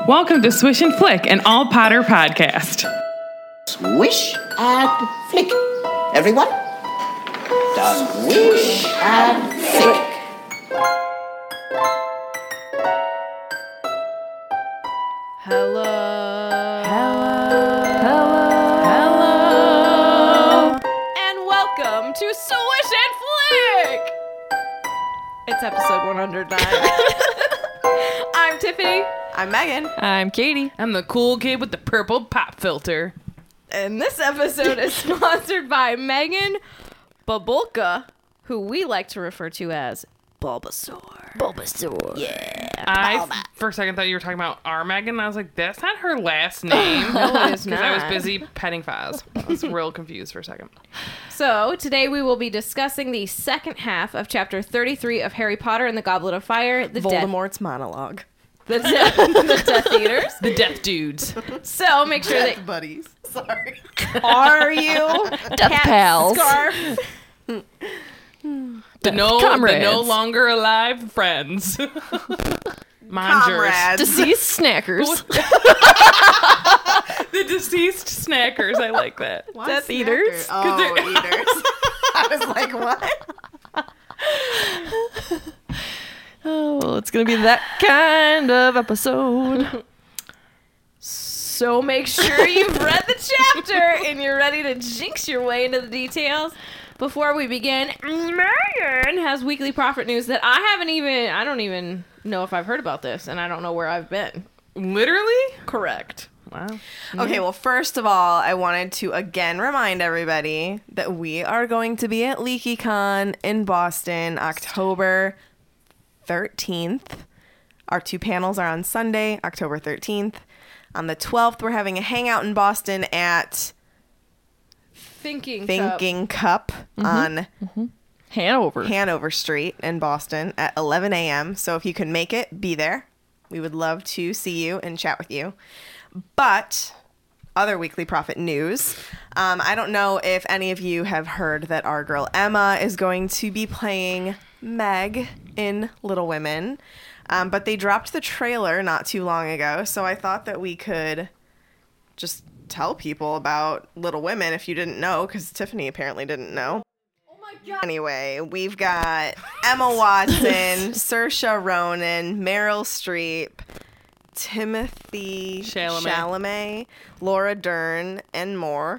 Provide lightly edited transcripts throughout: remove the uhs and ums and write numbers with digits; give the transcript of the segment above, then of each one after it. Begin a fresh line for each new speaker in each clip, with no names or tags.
Welcome to Swish and Flick, an all Potter podcast.
Swish and flick. Everyone? Swish and flick.
Hello. And welcome to Swish and Flick. It's episode 109. I'm Tiffany.
I'm Megan.
I'm Katie.
I'm the cool kid with the purple pop filter.
And this episode is sponsored by Megan Babulka, who we like to refer to as Bulbasaur. Bulbasaur. Yeah.
I, for a second, thought you were talking about our Megan. I was like, that's not her last name.
No, it is
Because I was
not.
busy petting Faz. I was real confused for a second.
So, today we will be discussing the second half of chapter 33 of Harry Potter and the Goblet of Fire, the
Voldemort's monologue.
The Death Eaters.
The Death Dudes.
So, make sure that
Buddies. Sorry.
are you
Death pals.
Scarf.
The no
comrades.
longer alive friends. Mongers.
Comrades.
Deceased snackers.
The deceased snackers. I like that.
Why
Death
snacker?
Eaters?
Oh, eaters. I was like, what?
Oh, it's gonna be that kind of episode.
So make sure you've read the chapter and you're ready to jinx your way into the details. Before we begin, Megan has weekly profit news that I don't even know if I've heard about this, and I don't know where I've been.
Literally?
Correct.
Wow.
Okay, well, first of all, I wanted to again remind everybody that we are going to be at LeakyCon in Boston, October 13th. Our two panels are on Sunday, October 13th. On the 12th, we're having a hangout in Boston at Thinking Cup on
Hanover
Street in Boston at 11 a.m. So if you can make it, be there. We would love to see you and chat with you. But other weekly profit news. I don't know if any of you have heard that our girl Emma is going to be playing Meg in Little Women. But they dropped the trailer not too long ago. So I thought that we could just tell people about Little Women if you didn't know, because Tiffany apparently didn't know. Oh my God. Anyway, we've got Emma Watson, Saoirse Ronan, Meryl Streep, Timothy Chalamet, Laura Dern, and more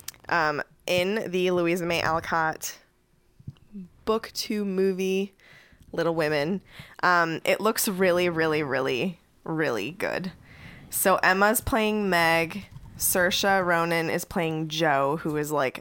in the Louisa May Alcott Book 2 movie, Little Women. It looks really, really, really, really good. So Emma's playing Meg. Saoirse Ronan is playing Jo, who is like...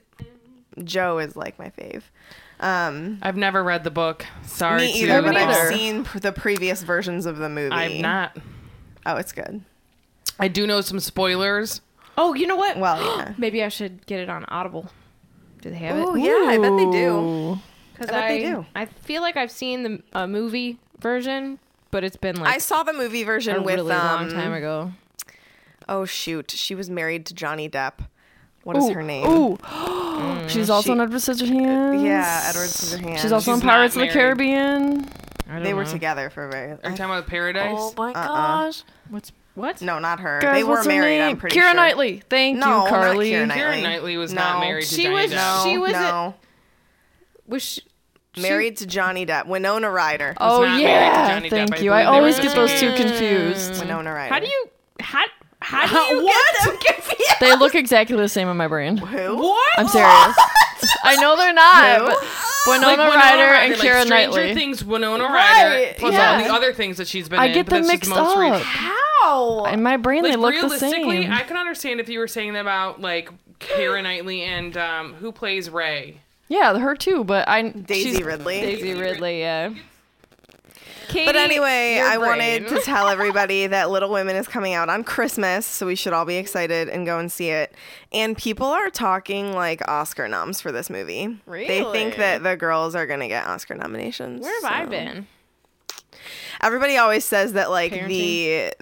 Jo is like my fave.
I've never read the book. Sorry.
Me either, but
neither.
I've seen the previous versions of the movie.
I've not.
Oh, it's good.
I do know some spoilers.
Oh, you know what?
Well, yeah.
Maybe I should get it on Audible. Do they have
Oh,
it?
yeah, I bet they do.
Because
I bet they do.
I feel like I've seen the movie version, but it's been like
I saw the movie version
a
with
really long time ago.
Oh shoot, she was married to Johnny Depp. What is her name?
Ooh. She's also in Edward Scissorhands.
Yeah, Edward Scissorhands.
She's also in
She's
Pirates of
not
the Caribbean.
I don't
They were
know.
together for a very.
Are you talking about Paradise?
Oh my gosh.
What?
No, not her.
Guys,
they were
what's her
married.
name?
I'm pretty
Keira
sure.
Knightley. Thank
No,
you,
not
Carly.
Keira Knightley.
Keira Knightley was
No.
not married to
She
Johnny
was-
Depp.
she was-
No.
Was she,
Married to Johnny Depp. Winona Ryder.
Oh
not married to
yeah,
Johnny Depp,
thank
I
you. I
believe they
always
were
get those two
together.
confused.
Winona Ryder.
how do you get them confused?
They look exactly the same in my brain.
Who?
What?
I'm serious. I know they're not,
Who?
but Winona Ryder and
like
Keira
Stranger
Knightley.
Things, Winona Ryder,
Right,
plus
yeah.
all the other things that she's been
I
in.
get
but
them
that's just
mixed
most
up.
recent.
How?
In my brain, they
Like,
look the
realistically,
same.
I can understand if you were saying that about like Keira Knightley and who plays Ray.
Yeah, her too, but
Daisy
she's-
Ridley.
Daisy Ridley, yeah. Katie,
But anyway,
your
I wanted
brain.
to tell everybody that Little Women is coming out on Christmas, so we should all be excited and go and see it. And people are talking like Oscar noms for this movie. They think
Really?
that the girls are going to get Oscar nominations.
Where have I
so.
been?
Everybody always says that like
Parenting?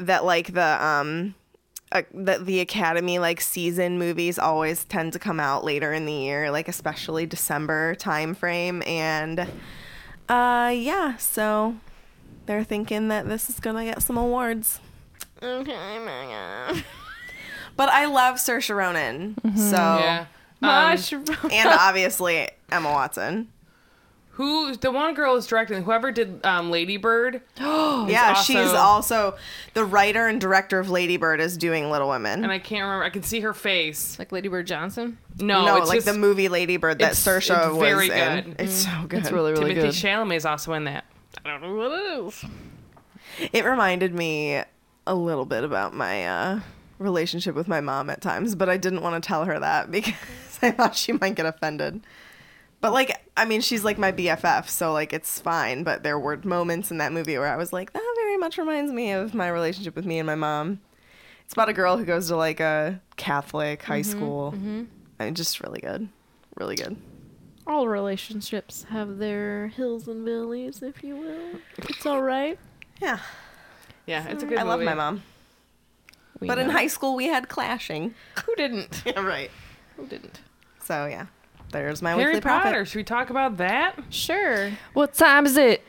the Academy like season movies always tend to come out later in the year, like especially December time frame, and yeah, so they're thinking that this is gonna get some awards.
Okay,
But I love Saoirse Ronan. So
Yeah.
and obviously Emma Watson.
Who the one girl is directing? Whoever did Lady Bird.
Yeah,
also-
she's also the writer and director of Lady Bird is doing Little Women.
And I can't remember. I can see her face.
like Lady Bird Johnson.
No, it's
like
just,
the movie Lady Bird that
it's-
Saoirse
it's
was
very
in.
good.
It's so good.
It's really, really
Timothy
good.
Chalamet is also in that. I don't know what it is.
It reminded me a little bit about my relationship with my mom at times, but I didn't want to tell her that because I thought she might get offended. But like, I mean, she's like my BFF, so like it's fine. But there were moments in that movie where I was like, that very much reminds me of my relationship with me and my mom. It's about a girl who goes to like a Catholic high school. I mean, just really good. Really good.
All relationships have their hills and valleys, if you will. It's all right.
Yeah.
Yeah, it's a good
I
movie.
love my mom.
We
But in
know.
high school, we had clashing.
Who didn't?
Yeah, right.
Who didn't?
So yeah, there's my
Harry
weekly
Potter.
profit.
Should we talk about that?
Sure.
What time is it?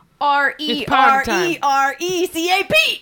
RERECAP.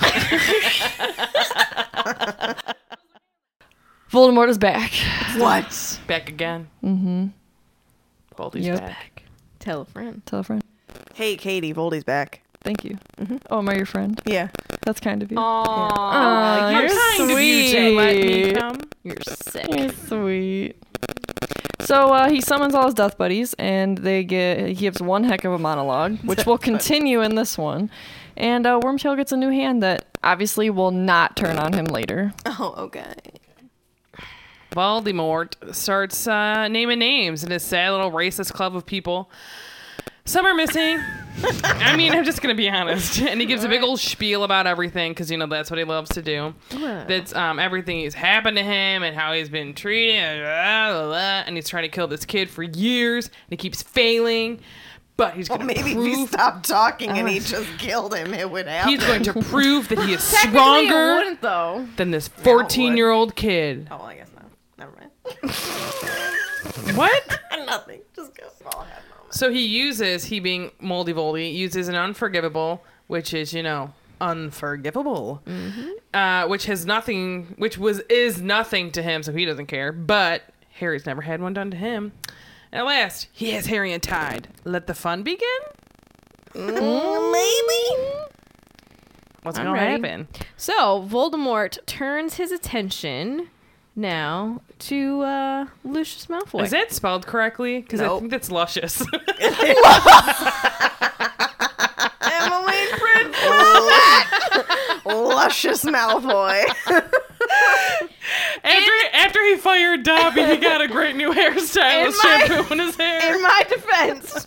Voldemort is back.
What?
Back again. Mm-hmm. Baldy's
Yep.
back.
Tell a friend.
Tell a friend.
Hey, Katie, Voldy's back.
Thank you. Oh, am I your friend?
Yeah.
That's kind of you.
Aw,
you're
you're
Kind of you to let me
sweet.
come.
You're sick.
You're sweet. So he summons all his death buddies, and he gives one heck of a monologue, which will continue in this one. And Wormtail gets a new hand that obviously will not turn on him later.
Oh, okay.
Voldemort starts naming names in his sad little racist club of people. Some are missing. I mean, I'm just going to be honest. And he gives a big old spiel about everything because, you know, that's what he loves to do. That's everything he's happened to him and how he's been treated. And he's trying to kill this kid for years. And he keeps failing. But he's going to
Maybe if we stopped talking and he just killed him, it would happen.
He's going to prove that he is
Technically, it
stronger
wouldn't, though.
than this 14-year-old kid.
Oh, I guess not. Never mind.
What?
Nothing. Just go. I'll have moments.
So he being Moldy Voldy, uses an unforgivable, which is, you know, unforgivable, which is nothing to him, so he doesn't care. But Harry's never had one done to him. And at last, he has Harry untied. Let the fun begin?
Maybe.
What's
I'm
going to
ready.
happen?
So, Voldemort turns his attention now to Lucius Malfoy.
Is that spelled correctly? Because I
Nope.
think that's luscious.
Emily Prince. Luscious Malfoy.
after he fired Dobby, he got a great new hairstyle with shampoo in his hair.
In my defense,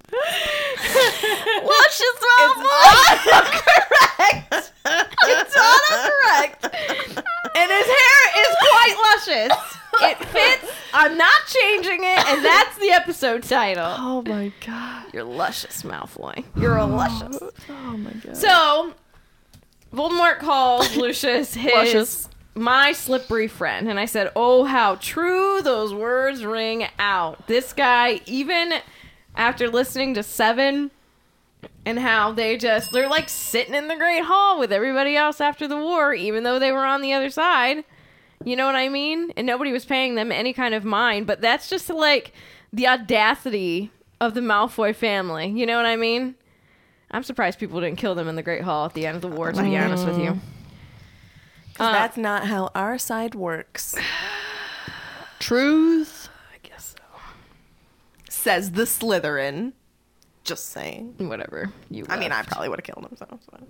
Luscious Malfoy. Correct.
it's autocorrect. And his hair is quite luscious. It fits. I'm not changing it, and that's the episode title.
Oh my god.
You're luscious, Malfoy. You're a luscious.
Oh my god.
So, Voldemort calls Lucius his
Luscious.
my slippery friend, and I said, "Oh, how true those words ring out." This guy, even after listening to Seven, and how they're like sitting in the Great Hall with everybody else after the war, even though they were on the other side. You know what I mean? And nobody was paying them any kind of mind. But that's just like the audacity of the Malfoy family. You know what I mean? I'm surprised people didn't kill them in the Great Hall at the end of the war, to be honest with you.
That's not how our side works.
Truth.
I guess so.
Says the Slytherin. Just saying.
Whatever. You
I mean, I
left.
probably would have killed him, so it's fine.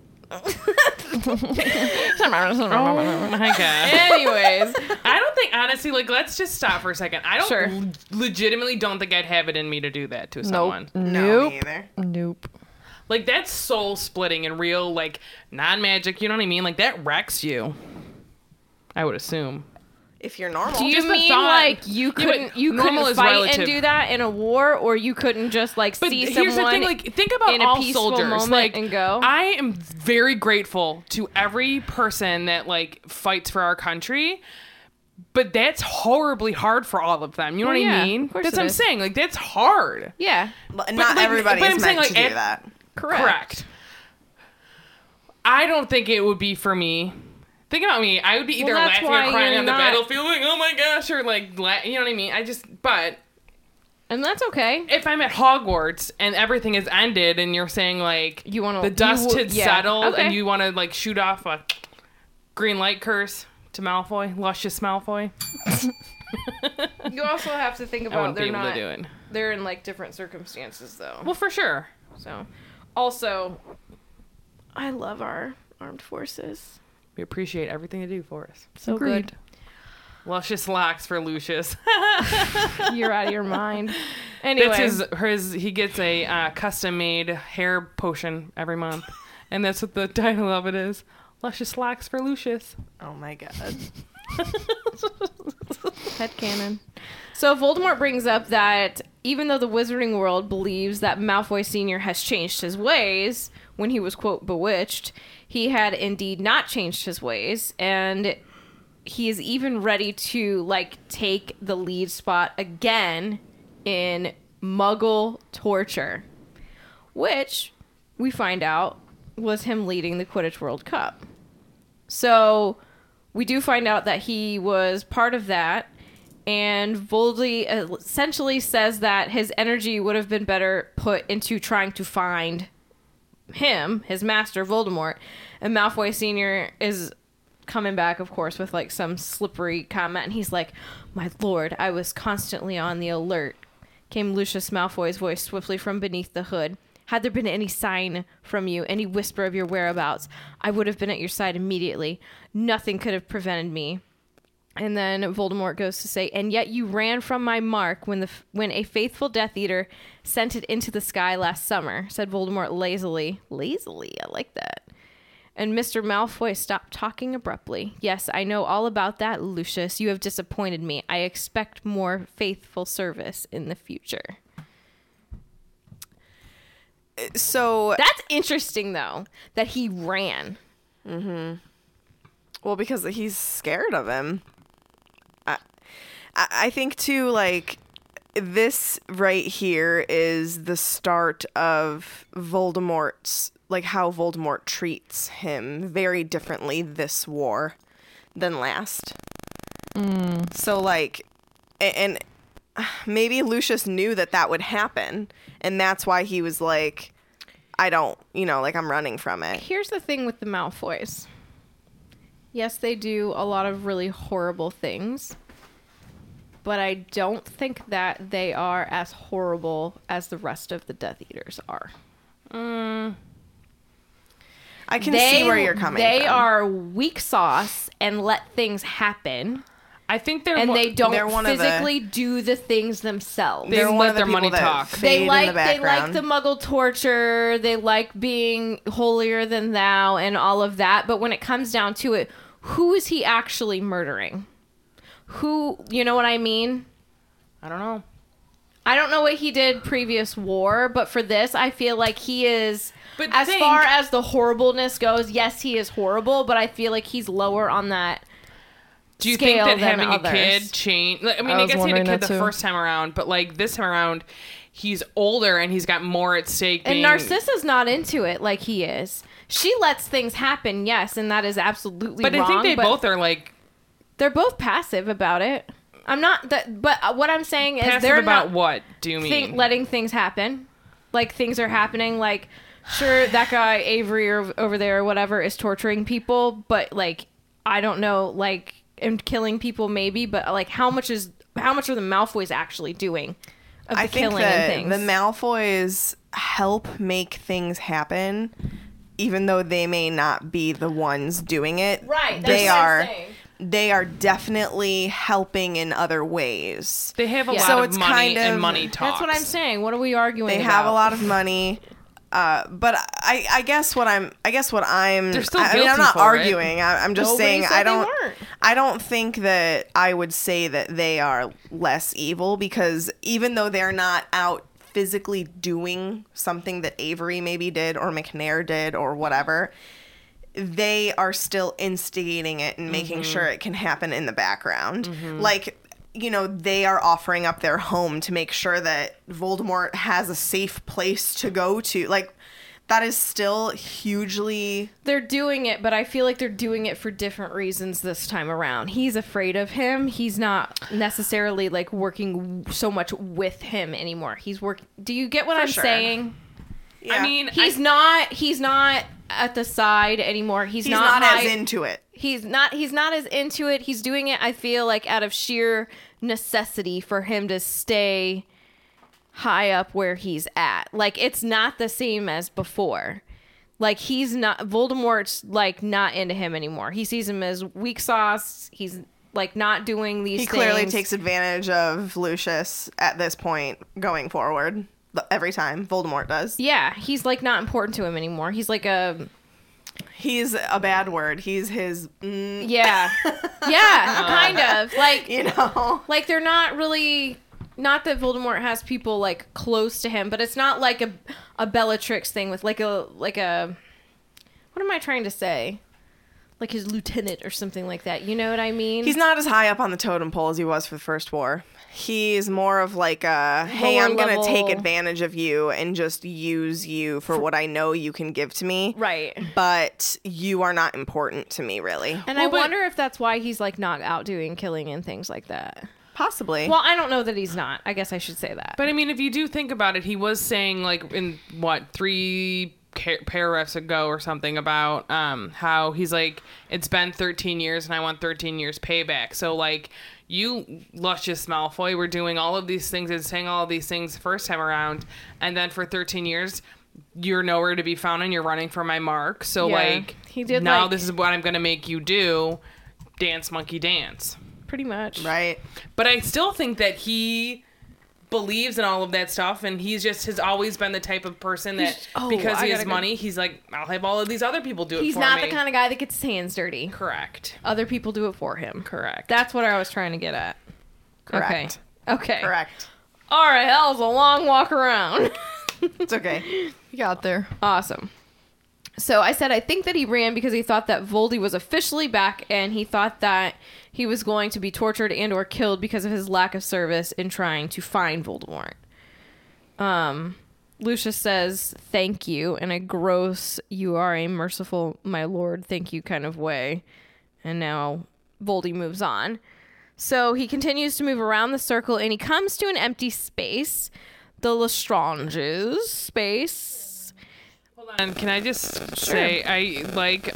Oh my god.
Anyways,
I don't think, honestly, like, let's just stop for a second. I don't
Sure.
legitimately don't think I'd have it in me to do that to someone.
Nope.
No,
Nope.
me either.
Nope.
Like, that's soul splitting and real, like, non-magic, you know what I mean? Like, that wrecks you. I would assume.
If you're normal.
do you
Just the
mean
thought-
like you
but
couldn't
normal is
fight
relative.
and do that in a war, or you couldn't just like
But
see
here's
someone
the thing, like, think about
in a
all
peaceful
soldiers.
moment
Like,
and go?
I am very grateful to every person that, like, fights for our country. But that's horribly hard for all of them. You know
Well,
what
yeah,
I mean?
of course
That's
it
what I'm
is.
saying. Like, that's hard.
Yeah,
But not
like,
everybody
but
is
I'm
meant
saying,
to
like,
do that.
correct.
I don't think it would be for me. Think about me. I would be either
that's
laughing
why
or crying
you're
on the
not-
battlefield, like, oh my gosh, or like, you know what I mean? But
And that's okay.
if I'm at Hogwarts and everything is ended and you're saying like
You wanna-
the dust
you would-
had
yeah.
settled
Okay.
and you want to like shoot off a green light curse to Malfoy, luscious Malfoy,
You also have to think
I
about
wouldn't be
they're
able
not.
to do it.
They're in like different circumstances though.
Well, for sure.
So, also, I love our armed forces.
We appreciate everything they do for us.
So
Agreed.
good.
Luscious locks for Lucius.
You're out of your mind. Anyway,
That's his. He gets a custom-made hair potion every month, and that's what the title of it is. Luscious locks for Lucius.
Oh my god.
headcanon. So Voldemort brings up that even though the Wizarding world believes that Malfoy Sr. has changed his ways when he was, quote, bewitched, he had indeed not changed his ways, and he is even ready to, like, take the lead spot again in Muggle torture, which we find out was him leading the Quidditch World Cup. So we do find out that he was part of that, and Voldy essentially says that his energy would have been better put into trying to find him, his master, Voldemort. And Malfoy Sr. is coming back, of course, with like some slippery comment, and he's like, "My lord, I was constantly on the alert," came Lucius Malfoy's voice swiftly from beneath the hood. "Had there been any sign from you, any whisper of your whereabouts, I would have been at your side immediately. Nothing could have prevented me." And then Voldemort goes to say, "And yet you ran from my mark when a faithful Death Eater sent it into the sky last summer," said Voldemort lazily. Lazily, I like that. And Mr. Malfoy stopped talking abruptly. "Yes, I know all about that, Lucius. You have disappointed me. I expect more faithful service in the future."
So
That's interesting, though, that he ran.
well, because he's scared of him. I think too, like, this right here is the start of Voldemort's, like, how Voldemort treats him very differently this war than last. So, like, and maybe Lucius knew that would happen, and that's why he was like, I don't, like, I'm running from it.
Here's the thing with the Malfoys. Yes, they do a lot of really horrible things, but I don't think that they are as horrible as the rest of the Death Eaters are.
I can see where you're coming from.
They are weak sauce and let things happen,
I think they're
and they
they're
don't
one of the-
physically do the things themselves.
They
They're one
let
of the
their money
people that
talk.
fade
They
in
like
the background.
the Muggle torture. They like being holier than thou and all of that. But when it comes down to it, who is he actually murdering? Who, you know what I mean?
I don't know.
I don't know what he did previous war, but for this, I feel like he is.
But
as
think-
far as the horribleness goes, yes, he is horrible, but I feel like he's lower on that.
Do you think
scale
that
than
having
others.
a kid change? I mean,
I
I
was
guess he had a
wondering
kid
that
the
too.
first time around, but like this time around, he's older and he's got more at stake.
And
being-
Narcissa's not into it like he is. She lets things happen, yes, and that is absolutely
But
wrong.
I think they
but
both are like
they're both passive about it. I'm not that, but what I'm saying is
passive
they're
about
not
what? Do you mean?
letting things happen. Like things are happening. Like sure, that guy Avery or over there or whatever is torturing people, but like I don't know, like and killing people maybe, but like how much are the Malfoys actually doing of the
I think
killing
that
and
the
things?
Malfoys help make things happen, even though they may not be the ones doing it.
Right, that's
They
what I'm
are.
saying.
They are definitely helping in other ways.
They have a
Yeah.
lot
So
of
it's
money
kind
and
of-
money talks.
That's what I'm saying. What are we arguing
They
about?
have a lot of money. But I guess what I'm
They're still
I mean,
guilty
I'm not
for it.
arguing. I'm just
Nobody
saying
said they
I
weren't.
don't think that I would say that they are less evil, because even though they're not out physically doing something that Avery maybe did or McNair did or whatever, they are still instigating it and making sure it can happen in the background. Like, they are offering up their home to make sure that Voldemort has a safe place to go to. Like, that is still hugely...
They're doing it, but I feel like they're doing it for different reasons this time around. He's afraid of him. He's not necessarily like working so much with him anymore. He's working. Do you get what I'm
sure.
saying?
Yeah.
I mean,
He's not at the side anymore. He's
not
high-
as into it.
He's not as into it. He's doing it, I feel like, out of sheer necessity for him to stay high up where he's at. Like, it's not the same as before. Like, Voldemort's like not into him anymore. He sees him as weak sauce. He's like not doing these
He
things.
clearly takes advantage of Lucius at this point going forward. Every time Voldemort does.
Yeah, he's like not important to him anymore. He's like
He's a bad word. He's his...
yeah, kind of like
you know?
like they're not really. Not that Voldemort has people like close to him, but it's not like a Bellatrix thing with like a what am I trying to say? Like his lieutenant or something like that. You know what I mean?
He's not as high up on the totem pole as he was for the first war. He's more of like a, hey,
Lower
I'm going to
level.
take advantage of you and just use you for what I know you can give to me.
right.
But you are not important to me, really.
And
Well,
I
but-
wonder if that's why he's like not out doing killing and things like that.
Possibly.
Well, I don't know that he's not. I guess I should say that.
But I mean, if you do think about it, he was saying like in what 3 paragraphs ago or something about how he's like, it's been 13 years and I want 13 years payback. So like, you Lucius Malfoy were doing all of these things and saying all of these things the first time around, and then for 13 years you're nowhere to be found and you're running for my mark. So
Yeah.
like,
He did,
now
like-
this is what I'm gonna make you do. Dance, monkey, dance.
Pretty much.
right.
But I still think that he believes in all of that stuff, and he's just has always been the type of person that because
I
he has
gotta go.
money, he's like, I'll have all of these other people do it
He's
for
not
me.
the kind of guy that gets his hands dirty.
Correct.
Other people do it for him.
Correct.
That's what I was trying to get at.
Correct.
Okay.
Correct.
All right. That was a long walk around.
It's okay.
You got there.
Awesome. So I said I think that he ran because he thought that Voldy was officially back, and he thought that he was going to be tortured and or killed because of his lack of service in trying to find Voldemort. Lucius says thank you in a gross, you are a merciful my lord, thank you kind of way. And now Voldy moves on. So he continues to move around the circle and he comes to an empty space. The Lestrange's space.
Hold on. Can I just say I like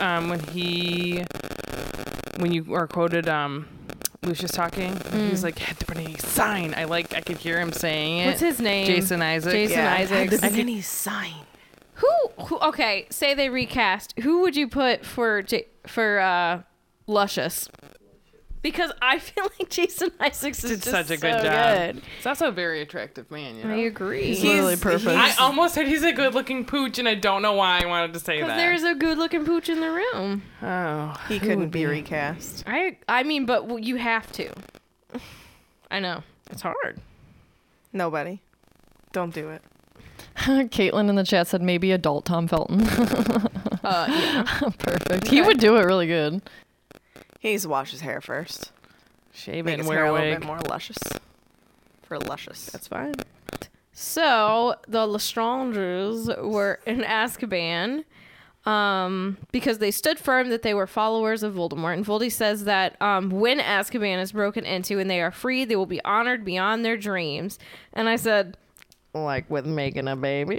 when you are quoted Lucius talking, he's like, had there been any sign. I could hear him saying it.
What's his name?
Jason Isaacs.
Jason Isaacs.
Had there been any sign?
Who? Okay, say they recast. Who would you put for Luscious? Because I feel like Jason Isaacs is
Did
just
such a good
so
job.
good.
He's also a very attractive man, you know.
I agree.
He's literally perfect.
I almost said he's a good-looking pooch, and I don't know why I wanted to say
Because
that.
there's a good-looking pooch in the room.
Oh,
He couldn't be recast.
I mean, but you have to. I know it's hard.
Nobody. Don't do it.
Caitlin in the chat said maybe adult Tom Felton.
Yeah.
Perfect. He would do it really good.
He needs to wash his hair first.
shave
Make
it
his
and
hair
wear
a
a
little
wig.
bit more luscious. For luscious.
That's fine. So the Lestranges were in Azkaban because they stood firm that they were followers of Voldemort. And Voldy says that when Azkaban is broken into and they are free, they will be honored beyond their dreams. And I said, like with making a baby.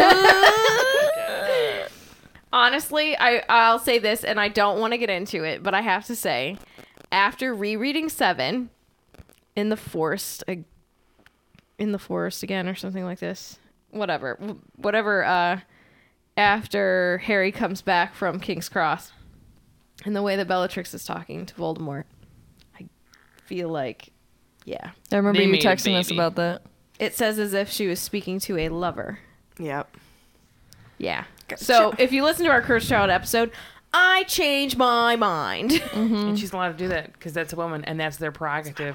Honestly, I'll say this, and I don't want to get into it, but I have to say, after rereading 7 in the forest again or something like this, whatever, after Harry comes back from King's Cross, and the way that Bellatrix is talking to Voldemort, I feel like, yeah,
I remember
They
you
made a
texting us
baby.
about that.
it says as if she was speaking to a lover.
Yep.
Yeah.
Gotcha.
So if you listen to our Cursed Child episode, I change my mind.
And she's allowed to do that because that's a woman, and that's their prerogative.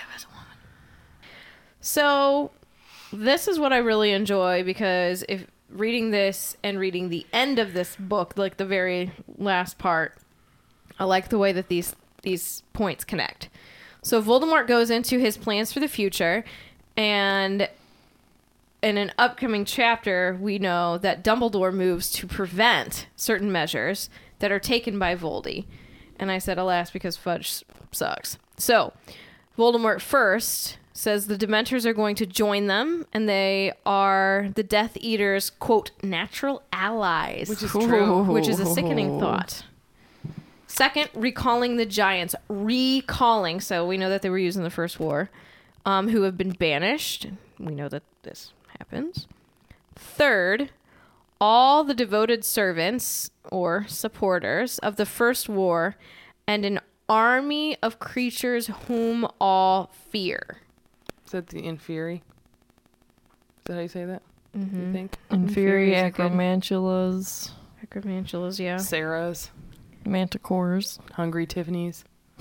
So this is what I really enjoy, because if reading this and reading the end of this book, like the very last part, I like the way that these points connect. So Voldemort goes into his plans for the future, and in an upcoming chapter, we know that Dumbledore moves to prevent certain measures that are taken by Voldy. And I said, alas, because Fudge sucks. So, Voldemort first says the Dementors are going to join them, and they are the Death Eaters' quote natural allies,
Which is true.
which is a sickening thought. Second, recalling the Giants. Recalling, so we know that they were used in the First War, who have been banished. We know that this happens. Third, all the devoted servants or supporters of the First War and an army of creatures whom all fear.
Is that the Inferi? Is that how you say that? You think?
Inferi,
Inferi is good.
Acromantulas,
Acromantulas, yeah.
Sarah's,
Manticores.
Hungry Tiffany's.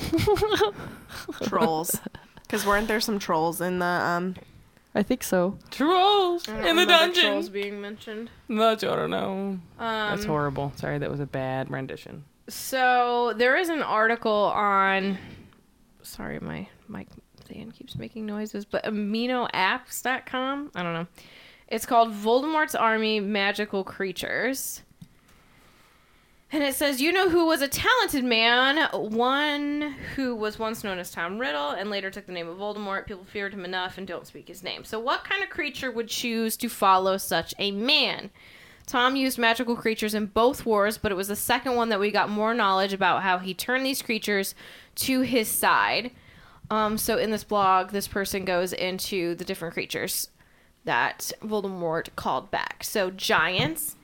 Trolls. Because weren't there some trolls in the
I think so.
Trolls in the dungeon.
Trolls being mentioned.
I don't know. That's horrible. Sorry, that was a bad rendition.
So there is an article on. Sorry, my fan keeps making noises, but aminoapps.com. I don't know. It's called Voldemort's Army Magical Creatures. And it says, you know who was a talented man, one who was once known as Tom Riddle and later took the name of Voldemort. People feared him enough and don't speak his name. So what kind of creature would choose to follow such a man? Tom used magical creatures in both wars, but it was the second one that we got more knowledge about how he turned these creatures to his side. So in this blog, this person goes into the different creatures that Voldemort called back. So giants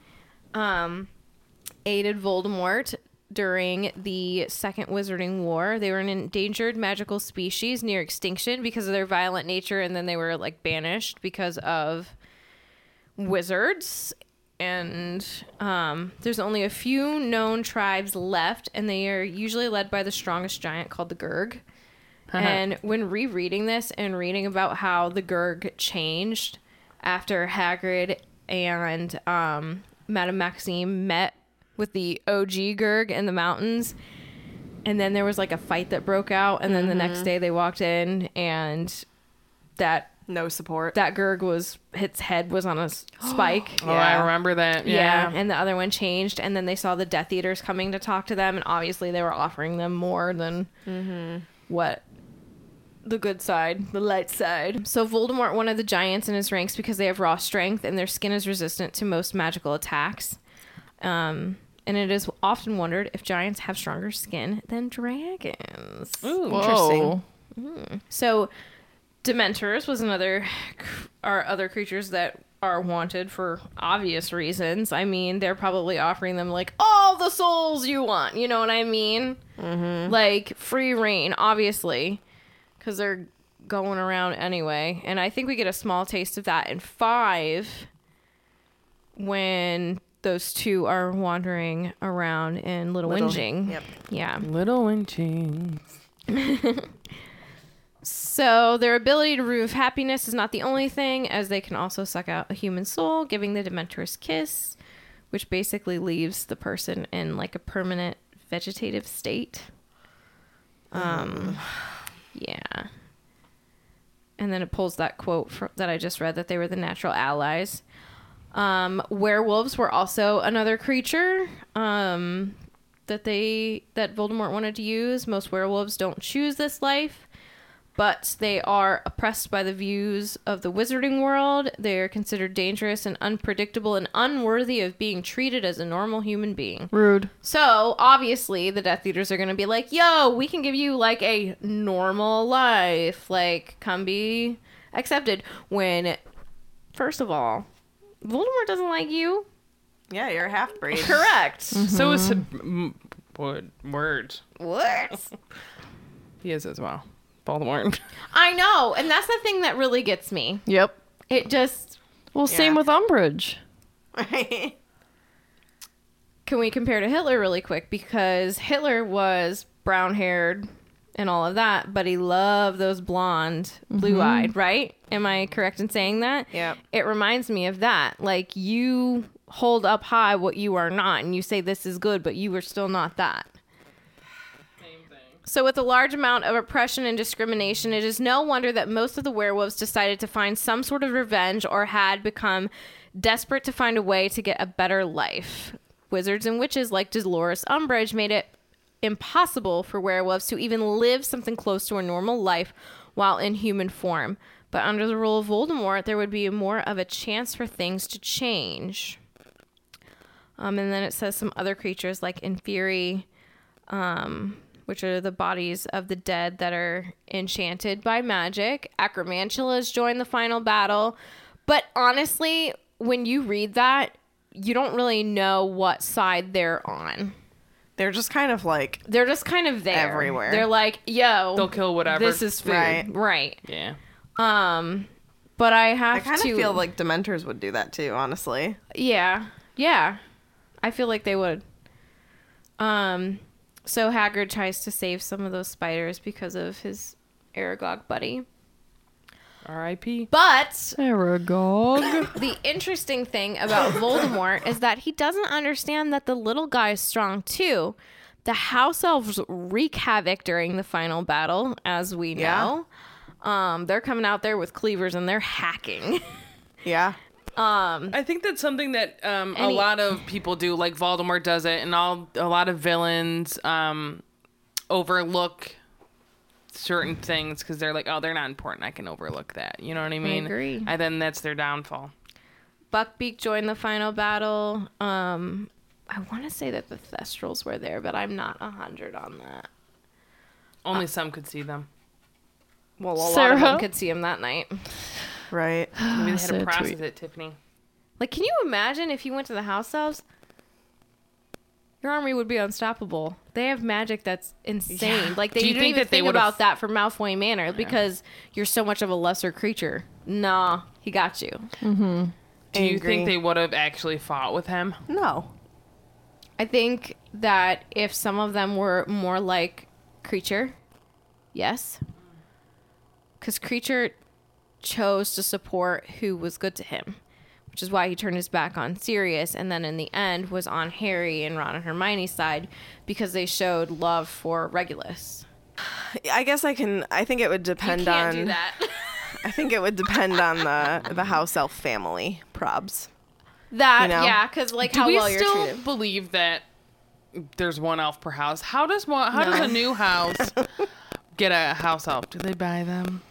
aided Voldemort during the Second Wizarding War. They were an endangered magical species near extinction because of their violent nature, and then they were like banished because of wizards. And there's only a few known tribes left, and they are usually led by the strongest giant called the Gurg. And when rereading this and reading about how the Gurg changed after Hagrid and Madame Maxime met with the OG Gurg in the mountains, and then there was like a fight that broke out, and then the next day they walked in and
no support.
that Gurg was, its head was on a spike.
Oh, I remember that.
Yeah, and the other one changed, and then they saw the Death Eaters coming to talk to them, and obviously they were offering them more than what the good side, the light side. So Voldemort wanted the giants in his ranks because they have raw strength, and their skin is resistant to most magical attacks. And it is often wondered if giants have stronger skin than dragons.
Ooh,
Whoa.
So Dementors was are other creatures that are wanted for obvious reasons. I mean, they're probably offering them like all the souls you want. You know what I mean? Like free reign, obviously, because they're going around anyway. And I think we get a small taste of that in 5 when those two are wandering around in Little Whinging.
Yep.
Yeah.
Little Winching.
So their ability to remove happiness is not the only thing, as they can also suck out a human soul, giving the Dementor's kiss, which basically leaves the person in like a permanent vegetative state. Yeah. And then it pulls that quote that I just read, that they were the natural allies. Werewolves were also another creature that Voldemort wanted to use. Most werewolves don't choose this life, but they are oppressed by the views of the wizarding world. They are considered dangerous and unpredictable and unworthy of being treated as a normal human being.
Rude.
So, obviously, the Death Eaters are going to be like, yo, we can give you, like, a normal life. Like, come be accepted. When, first of all, Voldemort doesn't like you.
Yeah, you're a half-breed.
Correct.
So is words.
What?
He is as well. Voldemort.
I know. And that's the thing that really gets me.
Yep.
It just...
Well, same with Umbridge.
Right.
Can we compare to Hitler really quick? Because Hitler was brown-haired and all of that, but he loved those blonde, blue-eyed, right? Am I correct in saying that?
Yep.
It reminds me of that. Like, you hold up high what you are not, and you say this is good, but you are still not that. So with a large amount of oppression and discrimination, it is no wonder that most of the werewolves decided to find some sort of revenge or had become desperate to find a way to get a better life. Wizards and witches like Dolores Umbridge made it impossible for werewolves to even live something close to a normal life while in human form. But under the rule of Voldemort, there would be more of a chance for things to change. And then it says some other creatures like Inferi, which are the bodies of the dead that are enchanted by magic. Acromantulas join the final battle. But honestly, when you read that, you don't really know what side they're on.
They're just kind of like
They're just kind of there.
Everywhere.
They're like, yo.
They'll kill whatever.
This is food. Right.
Yeah.
But I have
I
to...
kind of feel like Dementors would do that too, honestly.
Yeah. Yeah. I feel like they would. So Hagrid tries to save some of those spiders because of his Aragog buddy.
R.I.P.
But
Aragog.
the interesting thing about Voldemort is that he doesn't understand that the little guy is strong too. The house elves wreak havoc during the final battle, as we know. They're coming out there with cleavers and they're hacking.
Yeah.
I think that's something that a lot of people do, like Voldemort does it, and a lot of villains overlook certain things because they're like, oh, they're not important. I can overlook that. You know what I mean?
agree.
And then that's their downfall.
Buckbeak joined the final battle. I want to say that the Thestrals were there, but I'm not 100 on that.
Only some could see them.
Well, a lot of
Sarah?
them could see him that night.
Right.
Maybe they had to
Sad
process
tweet.
it, Tiffany.
Like, can you imagine if you went to the house elves? Your army would be unstoppable. They have magic that's insane.
Yeah.
Like,
Do you
you don't
think
even
that they
think
would've-
about that for Malfoy Manor because you're so much of a lesser creature. Nah, he got you.
Do you
Agree.
think they would have actually fought with him?
No.
I think that if some of them were more like Creature, yes. Because Creature chose to support who was good to him, which is why he turned his back on Sirius and then in the end was on Harry and Ron and Hermione's side because they showed love for Regulus.
I guess I think it would depend on.
do that.
I think it would depend on the house elf family probs.
That,
You know?
yeah, because like
Do
how
we
well you're
still
treated.
believe that there's one elf per house? How does a new house get a house elf? Do they buy them?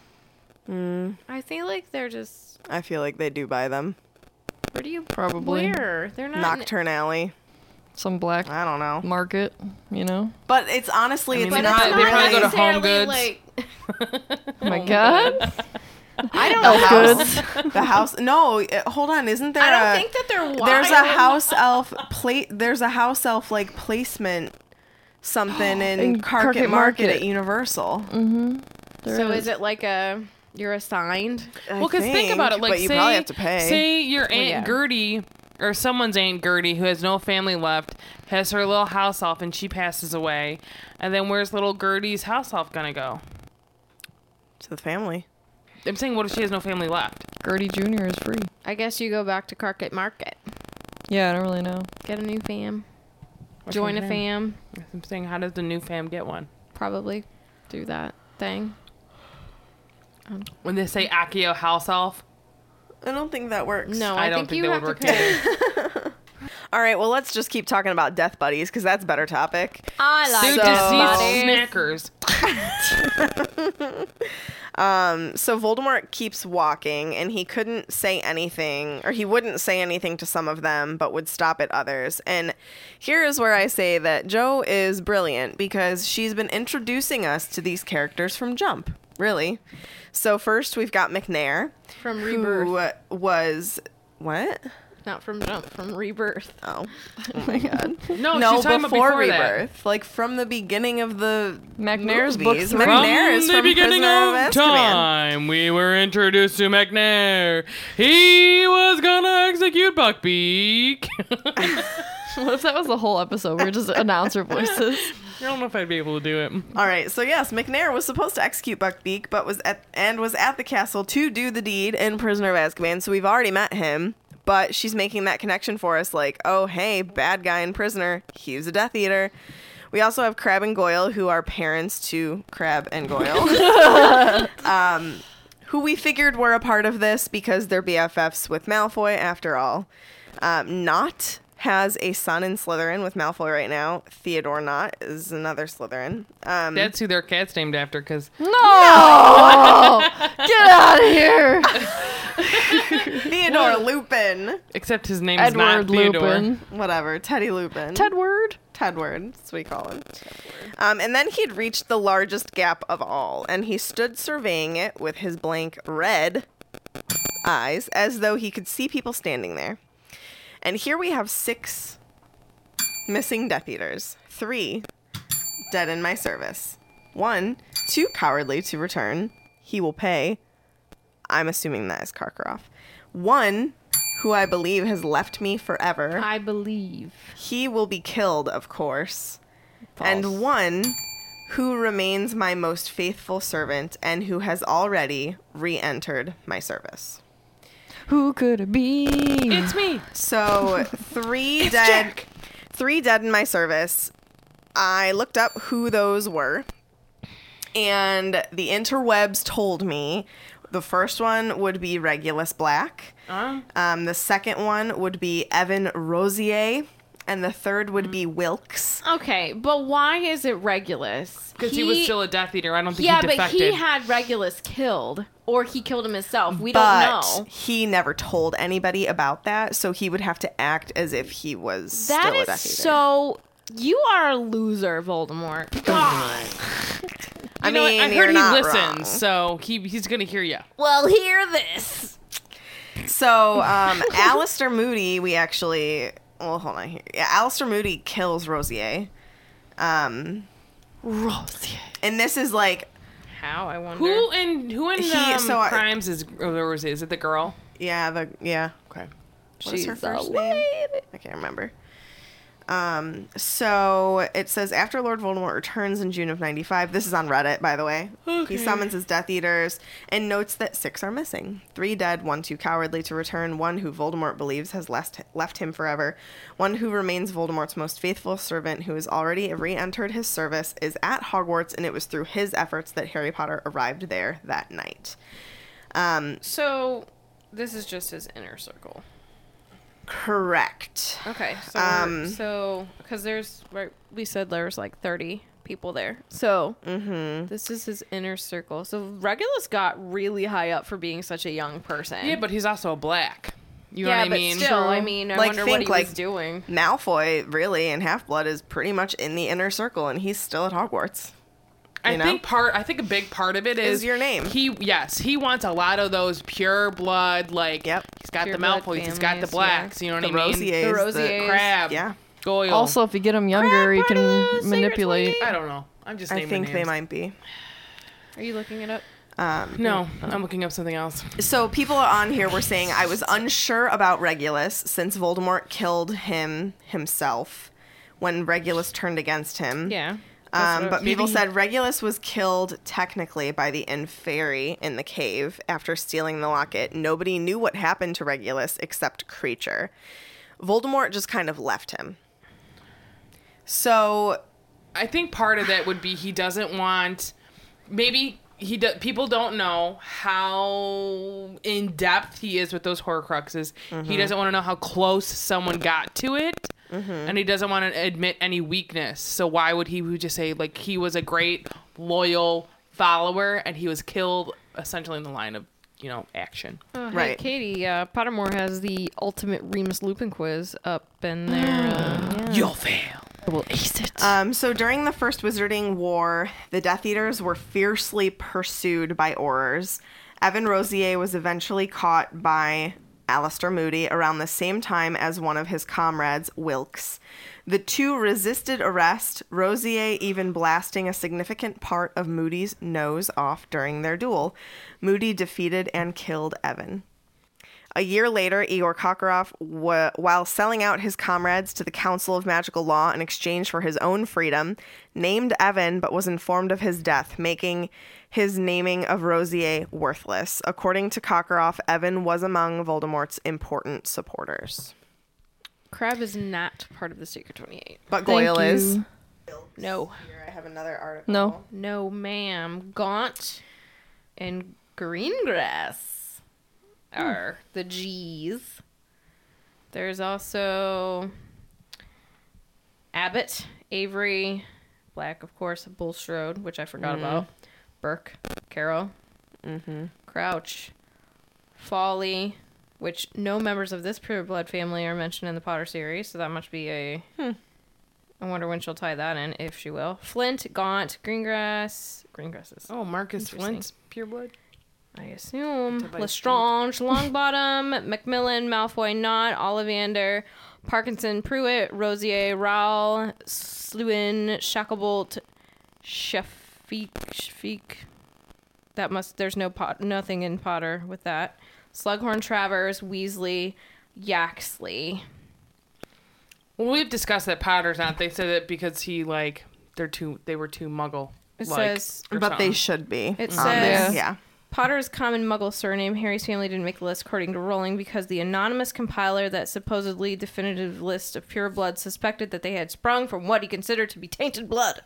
I feel like they're just,
I feel like they do buy them.
where do you,
Probably.
where? They're not.
Nocturne Alley.
Some black
I don't know.
market, you know?
But it's honestly,
I mean,
it's
they
But
not
it's
probably-
not
they probably go to
necessarily
Home Goods.
like,
Oh my god.
I don't
Elf
know.
goods.
the house. No, hold on. Isn't there?
I don't think that they're wild.
There's a house elf There's a house elf like placement something in
In
Carket
Carket
Market
Market.
at Universal.
So is it like you're assigned?
Well, because think about it. Like,
but you
say,
probably have to pay.
say your Aunt
yeah.
Gertie or someone's Aunt Gertie who has no family left has her little house elf and she passes away. And then where's little Gertie's house elf going to go?
To the family.
I'm saying, what if she has no family left?
Gertie Jr. is free.
I guess you go back to Carket Market,
Yeah, I don't really know.
get a new fam,
What's
join
her
a
name?
fam,
I'm saying, how does the new fam get one?
probably do that thing.
When they say Accio house elf,
I don't think that works.
No,
I
I,
don't
think
think
you
that
have
would
to
work
pay.
All right, well, let's just keep talking about death buddies because that's a better topic.
I like
they're
death
deceased
buddies.
snackers.
So Voldemort keeps walking, and he couldn't say anything, or he wouldn't say anything to some of them, but would stop at others. And here is where I say that Jo is brilliant because she's been introducing us to these characters from Jump, really. So first we've got McNair,
From Rebirth.
who was what?
Not from Jump, from Rebirth.
Oh my god.
No,
No,
she's talking
before
about before that.
Rebirth, like from the beginning of the
McNair's
movies.
book three.
McNair is from
beginning
Prisoner
of
Azkaban.
time, we were introduced to McNair. He was gonna execute Buckbeak.
What if that was the whole episode? We were just announcer voices.
I don't know if I'd be able to do it.
All right, so yes, McNair was supposed to execute Buckbeak, but was at the castle to do the deed in Prisoner of Azkaban. So we've already met him, but she's making that connection for us, like, oh hey, bad guy in Prisoner, he was a Death Eater. We also have Crabbe and Goyle, who are parents to Crabbe and Goyle, who we figured were a part of this because they're BFFs with Malfoy, after all. Nott has a son in Slytherin with Malfoy right now. Theodore Nott is another Slytherin.
That's who their cat's named after, because
No! Get out of here!
Theodore Lupin.
except his name is not
Edward
Theodore.
Lupin.
Whatever. Teddy Lupin.
Tedward?
Tedward. That's what we call him. And then he'd reached the largest gap of all, and he stood surveying it with his blank red eyes as though he could see people standing there. And here we have 6 missing Death Eaters. 3 dead in my service. 1 too cowardly to return. He will pay. I'm assuming that is Karkaroff. 1 who I believe has left me forever.
I believe.
He will be killed, of course.
False.
And 1 who remains my most faithful servant and who has already re-entered my service.
Who could it be?
It's me.
So 3 dead. 3 dead in my service. I looked up who those were. And the interwebs told me the first one would be Regulus Black. The second one would be Evan Rosier. And the third would be Wilkes.
Okay, but why is it Regulus?
Because he was still a Death Eater. I don't think
Yeah,
he
but
defected.
he had Regulus killed. Or he killed him himself. We
But
don't know.
he never told anybody about that, so he would have to act as if he was
That
still a
is
Death Eater.
so... You are a loser, Voldemort. God.
I
You know what?
mean,
I
you're
heard he
not
listens,
wrong.
so he's gonna hear you.
Well, hear this.
So, Alistair Moody, we actually... Well, hold on here. Yeah, Alistair Moody kills Rosier.
Rosier.
And this is like...
How, I wonder.
Who in
so I-
Crimes is it the girl?
Yeah,
Okay.
What is her
She's a
first name? I can't remember. So it says after Lord Voldemort returns in June of 95, this is on Reddit, by the way.
Okay.
He summons his Death Eaters and notes that 6 are missing. 3 dead, 1 too cowardly to return, 1 who Voldemort believes has left him forever, 1 who remains Voldemort's most faithful servant who has already re-entered his service, is at Hogwarts, and it was through his efforts that Harry Potter arrived there that night.
So, this is just his inner circle.
Correct.
Okay,
Um,
so because there's right, we said there's like 30 people there, so this is his inner circle. So Regulus got really high up for being such a young person.
Yeah, but he's also black. You know what I mean?
but still, I mean, I
Like,
wonder what
think,
he
like,
was doing.
Malfoy, really, in Half-Blood is pretty much in the inner circle, and he's still at Hogwarts.
I
you know?
think a big part of it is
your name.
He wants a lot of those pure blood, like
Yep.
he's got
Pure
the
blood
Malfoys, he's got the
families,
blacks, you know what
The
I mean?
Rosiers.
The Rosiers.
Crab,
Yeah.
Goyle.
Also, if you get them younger, you
part of the
can
Sacred
manipulate.
28?
I don't know. I'm just
I
naming
think they
names.
might be.
Are you looking it up?
No, I'm looking up something else.
So people on here were saying I was unsure about Regulus since Voldemort killed him himself when Regulus turned against him.
Yeah.
But people said Regulus was killed technically by the Inferi in the cave after stealing the locket. Nobody knew what happened to Regulus except Creature. Voldemort just kind of left him. So
I think part of that would be he doesn't want. Maybe people don't know how in depth he is with those Horcruxes. He doesn't want to know how close someone got to it, and he doesn't want to admit any weakness. So why would he just say like he was a great loyal follower and he was killed essentially in the line of action?
Oh, hey,
Right.
Katie, Pottermore has the ultimate Remus Lupin quiz up in there. Yeah.
You'll fail.
We'll ace it.
So during the First Wizarding War, the Death Eaters were fiercely pursued by Aurors. Evan Rosier was eventually caught by Alistair Moody around the same time as one of his comrades, Wilkes. The two resisted arrest, Rosier even blasting a significant part of Moody's nose off during their duel. Moody defeated and killed Evan. A year later, Igor Karkaroff, while selling out his comrades to the Council of Magical Law in exchange for his own freedom, named Evan but was informed of his death, making his naming of Rosier worthless. According to Karkaroff, Evan was among Voldemort's important supporters.
Crabbe is not part of the Secret 28.
But
Thank
Goyle is.
you.
No.
Here, I have another article.
No.
No, ma'am. Gaunt and Greengrass are the G's. There's also Abbott, Avery, Black, of course, Bulstrode, which I forgot about. Burke, Carroll, Crouch, Folly, which no members of this Pure Blood family are mentioned in the Potter series, so that must be a... I wonder when she'll tie that in, if she will. Flint, Gaunt, Greengrasses.
Oh, Marcus
Interesting.
Flint's pureblood.
I assume.
Device
Lestrange, Longbottom, Macmillan, Malfoy, Knott, Ollivander, Parkinson, Pruitt, Rosier, Rowell, Sluin, Shacklebolt, Shafiq. There's nothing in Potter with that. Slughorn, Travers, Weasley, Yaxley.
Well, we've discussed that Potter's not. They said that because they were too Muggle.
It says,
But they should be.
It
on
says-
this. Yeah.
Potter's common Muggle surname. Harry's family didn't make the list according to Rowling because the anonymous compiler that supposedly definitive list of pure blood suspected that they had sprung from what he considered to be tainted blood.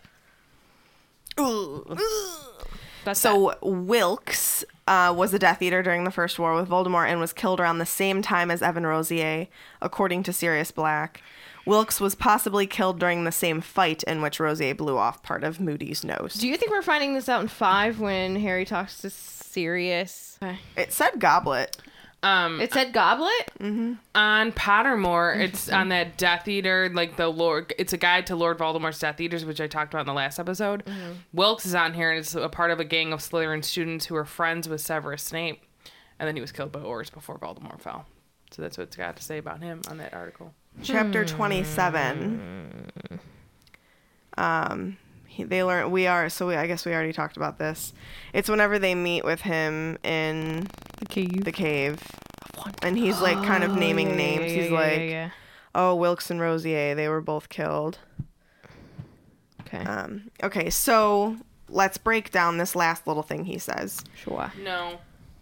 That's
So Wilkes was a Death Eater during the First War with Voldemort and was killed around the same time as Evan Rosier, according to Sirius Black. Wilkes was possibly killed during the same fight in which Rosier blew off part of Moody's nose.
Do you think we're finding this out in 5 when Harry talks to Sirius?
It said Goblet.
It said Goblet?
On Pottermore, it's on that Death Eater, like the Lord. It's a guide to Lord Voldemort's Death Eaters, which I talked about in the last episode. Wilkes is on here, and it's a part of a gang of Slytherin students who are friends with Severus Snape, and then he was killed by Aurors before Voldemort fell. So that's what it's got to say about him on that article.
Chapter 27. They learn I guess we already talked about this. It's whenever they meet with him in the cave. And he's like kind of naming names. He's like, oh, Wilkes and Rosier, they were both killed.
Okay.
Okay, so let's break down this last little thing he says.
Sure.
No.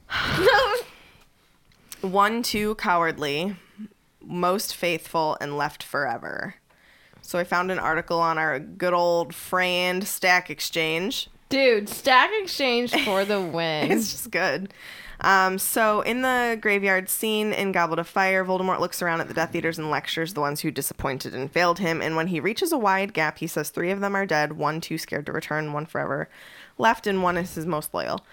1, 2, cowardly, most faithful, and left forever. So I found an article on our good old friend Stack Exchange.
Dude, Stack Exchange for the win.
It's just good. So in the graveyard scene in Goblet of Fire, Voldemort looks around at the Death Eaters and lectures the ones who disappointed and failed him. And when he reaches a wide gap, he says 3 of them are dead, 1 too scared to return, 1 forever left, and 1 is his most loyal.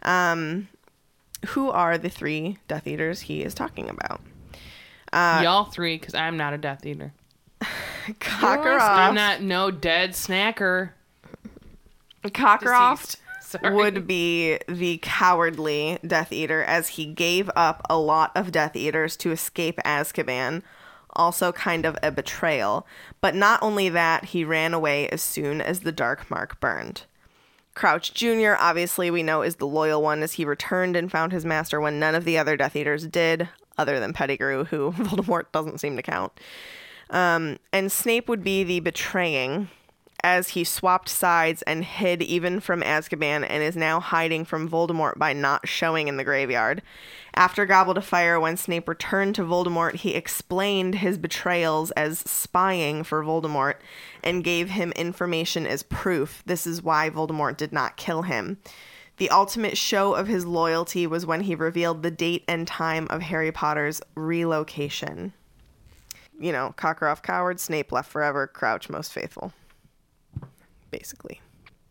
Who are the 3 Death Eaters he is talking about?
Y'all 3, because I'm not a Death Eater.
Karkaroff.
I'm not no dead snacker.
Karkaroff
Deceased. Sorry.
would be the cowardly Death Eater, as he gave up a lot of Death Eaters to escape Azkaban. Also kind of a betrayal. But not only that, he ran away as soon as the Dark Mark burned. Crouch Jr., obviously, we know is the loyal one, as he returned and found his master when none of the other Death Eaters did, other than Pettigrew, who Voldemort doesn't seem to count. And Snape would be the betraying, as he swapped sides and hid even from Azkaban and is now hiding from Voldemort by not showing in the graveyard. After Goblet of Fire, when Snape returned to Voldemort, he explained his betrayals as spying for Voldemort and gave him information as proof. This is why Voldemort did not kill him. The ultimate show of his loyalty was when he revealed the date and time of Harry Potter's relocation. You know, Karkaroff coward, Snape left forever, Crouch most faithful. Basically.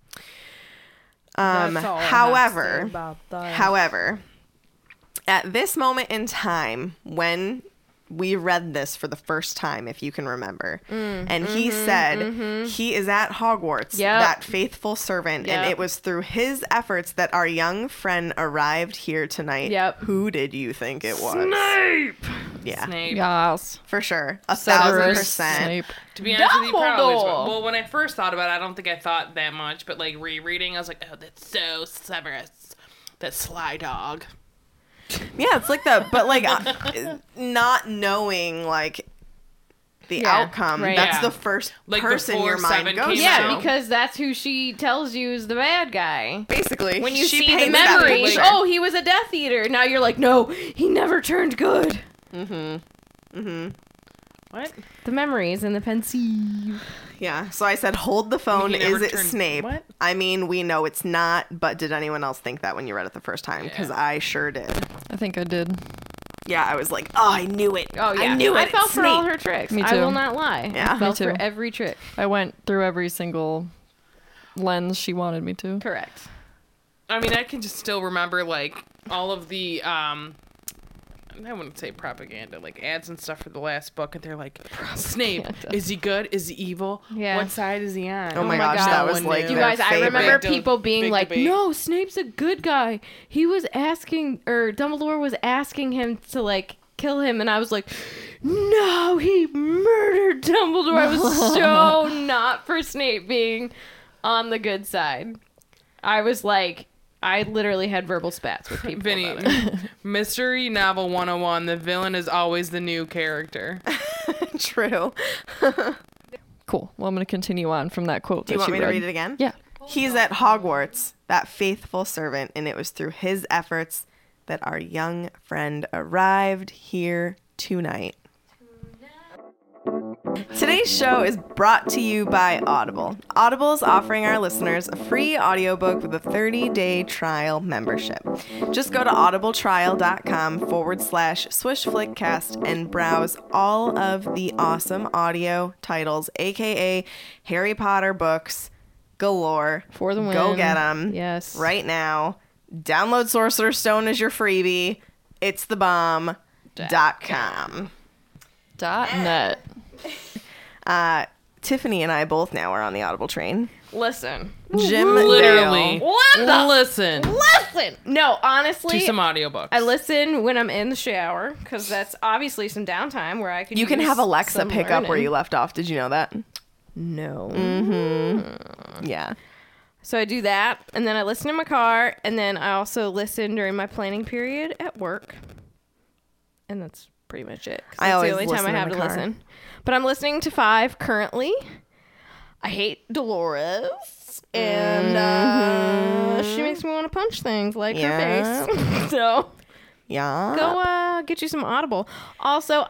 However, at this moment in time, when we read this for the first time, if you can remember, and he said he is at Hogwarts, that faithful servant, and it was through his efforts that our young friend arrived here tonight. Who did you think it was?
Snape!
Yeah.
Snape.
Yes.
For sure.
Severus
1,000%.
Snape.
To be honest with you, probably.
Dumbledore.
Well, when I first thought about it, I don't think I thought that much, but like rereading, I was like, oh, that's so Severus. That sly dog.
Yeah, it's like not knowing, like, the outcome.
right.
That's
Yeah.
the first
Like,
person
before
your mind
7
goes
came
to.
Yeah,
out.
because that's who she tells you is the bad guy.
Basically,
When you
she
see the
paints that
memories,
picture.
oh, he was a Death Eater. Now you're like, no, he never turned good.
What?
The memories and the pensieve.
Yeah. So I said, hold the phone.
He never
Is it
turned-
Snape?
What?
I mean, we know it's not, but did anyone else think that when you read it the first time? Because I sure did.
I think I did.
Yeah, I was like, oh, I knew it.
Oh yeah,
I knew it.
I fell
It's
for all
Snape.
her tricks.
Me
I
too.
will not lie.
Yeah.
I fell
Me too.
for every trick.
I went through every single lens she wanted me to.
Correct.
I mean, I can just still remember like all of the I wouldn't say propaganda, like ads and stuff for the last book, and they're like, Snape, is he good? Is he evil?
Yeah.
What side is he on?
Oh my
my
gosh,
God.
that
No
was
one
like
knew.
You
their
guys, I
favorite.
remember
Big
people being
big
like,
debate.
"No, Snape's a good guy. He was asking, or Dumbledore was asking him to like kill him," and I was like, "No, he murdered Dumbledore." I was so not for Snape being on the good side. I was like, I literally had verbal spats with people.
Vinny,
about it.
Mystery Novel 101, the villain is always the new character.
True.
Cool. Well, I'm going to continue on from that quote.
Do you want me to read it again?
Yeah.
He's at Hogwarts, that faithful servant, and it was through his efforts that our young friend arrived here tonight. Today's show is brought to you by Audible. Audible is offering our listeners a free audiobook with a 30-day trial membership. Just go to audibletrial.com/swishflickcast and browse all of the awesome audio titles, aka Harry Potter books galore.
For the win.
Go get them.
Yes.
Right now. Download Sorcerer's Stone as your freebie. It's the bomb.com.
.net.
Tiffany and I both now are on the Audible train.
Listen.
Jim
Literally.
Dale.
What the?
Listen
Listen. No, honestly.
to some audiobooks.
I listen when I'm in the shower because that's obviously some downtime where I could.
You can
use
have Alexa
some
pick up where
learning.
you left off. Did you know that?
No.
Yeah.
So I do that, and then I listen in my car, and then I also listen during my planning period at work, and that's pretty much it. 'Cause
I
that's
always
the only time I
listen in
have
the
to
car.
listen. But I'm listening to 5 currently. I hate Dolores, and she makes me want to punch things like
Yeah.
her face. So.
Yeah.
Go get you some Audible. Also,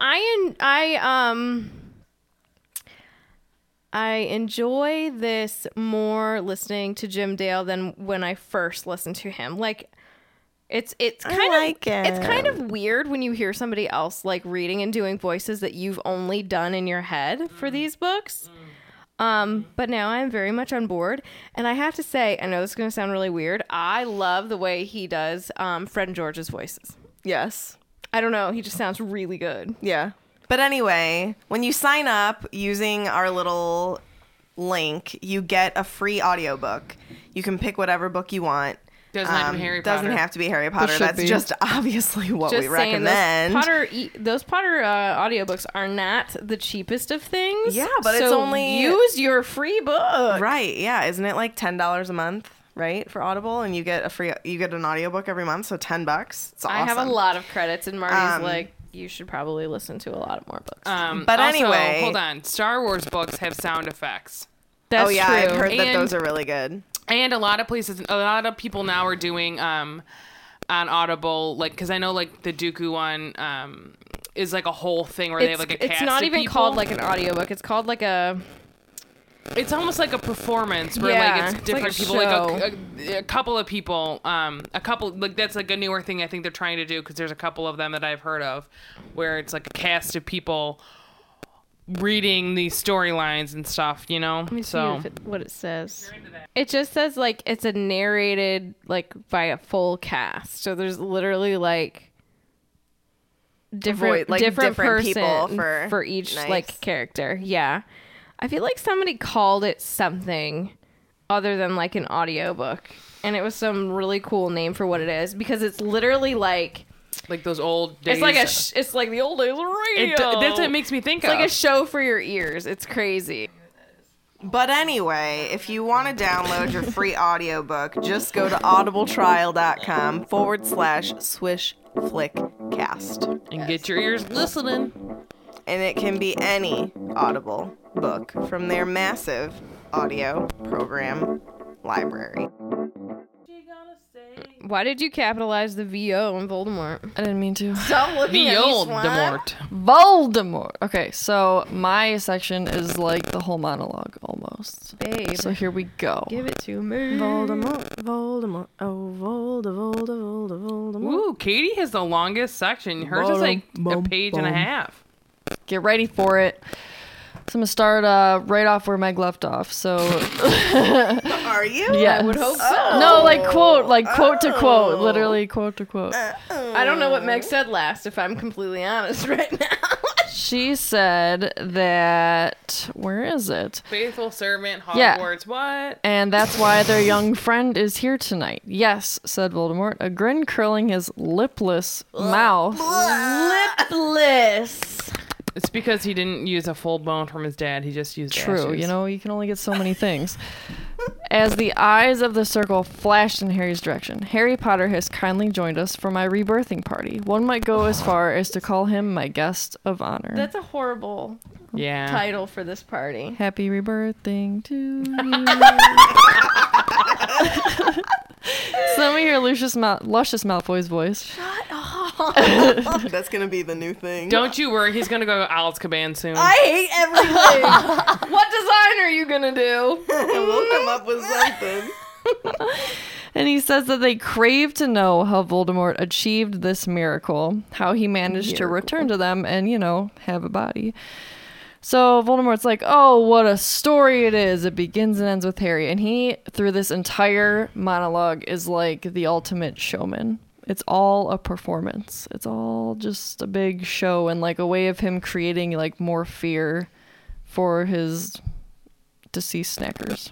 I enjoy this more listening to Jim Dale than when I first listened to him. Like it's kind
like
of it's
it.
kind of weird when you hear somebody else like reading and doing voices that you've only done in your head for these books. But now I'm very much on board, and I have to say, I know this is going to sound really weird. I love the way he does Fred and George's voices.
Yes.
I don't know. He just sounds really good.
Yeah. But anyway, when you sign up using our little link, you get a free audiobook. You can pick whatever book you want.
Doesn't have to be Harry Potter.
Doesn't have to be Harry Potter.
should
That's
be.
just obviously what
Just
we
saying,
recommend.
those Potter audiobooks are not the cheapest of things.
Yeah, but it's
so
only-
use your free book.
Right, yeah. Isn't it like $10 a month, right, for Audible? And you get an audiobook every month, so $10. It's awesome.
I have a lot of credits, and Marty's
Um,
like, you should probably listen to a lot more books.
But
also,
anyway-
hold on. Star Wars books have sound effects.
That's
Oh yeah,
true.
I've heard that
And-
those are really good.
And a lot of places, a lot of people now are doing on Audible, like, because I know like the Dooku one is like a whole thing where they have like a cast
it's not
of
even
people.
called like an audiobook. It's called like a.
It's almost like a performance where
Yeah,
like it's
it's
different
like a
people, like
show.
a couple of people, a couple like that's like a newer thing I think they're trying to do because there's a couple of them that I've heard of where it's like a cast of people reading these storylines and stuff, you know.
Let me
So
see what it says. It just says like it's a narrated like by a full cast. So there's literally like different
different
person
people
for each
nice.
like character. Yeah. I feel like somebody called it something other than like an audiobook, and it was some really cool name for what it is because it's literally like
those old days.
it's like it's like the old days of radio.
that's what it makes me think
It's
of.
like a show for your ears. It's crazy.
But anyway, if you want to download your free audiobook, just go to audibletrial.com/swishflickcast.
and get your ears listening.
And it can be any Audible book from their massive audio program library.
Why did you capitalize the VO in Voldemort?
I didn't mean to.
Stop looking
The
at me,
old
Swan.
Demort.
Voldemort. Okay, so my section is like the whole monologue almost.
Babe,
So here we go.
give it to me.
Voldemort, Voldemort, oh Voldemort.
Ooh, Katie has the longest section. Hers is like a page and a half.
Get ready for it. So I'm gonna start right off where Meg left off. So
Are you?
yeah,
I would hope so.
No, like quote to quote, literally quote to quote.
I don't know what Meg said last, if I'm completely honest right now.
She said that where is it?
Faithful servant,
Yeah.
Hogwarts, what?
And that's why their young friend is here tonight. Yes, said Voldemort, a grin curling his lipless mouth.
Lipless.
It's because he didn't use a full bone from his dad. He just used
True,
ashes.
you know, you can only get so many things. As the eyes of the circle flashed in Harry's direction, Harry Potter has kindly joined us for my rebirthing party. One might go as far as to call him my guest of honor.
That's a horrible
Yeah.
title for this party.
Happy rebirthing to you. So let me hear Luscious Malfoy's voice.
That's gonna be the new thing.
Don't you worry. He's going to go to Azkaban soon.
I hate everything. What design are you gonna do?
We'll come up with something.
And he says that they crave to know how Voldemort achieved this miracle, how he managed to return to them and, you know, have a body. So Voldemort's like, oh, what a story it is. It begins and ends with Harry. And he, through this entire monologue, is like the ultimate showman. It's all a performance. It's all just a big show and like a way of him creating like more fear for his deceased snackers.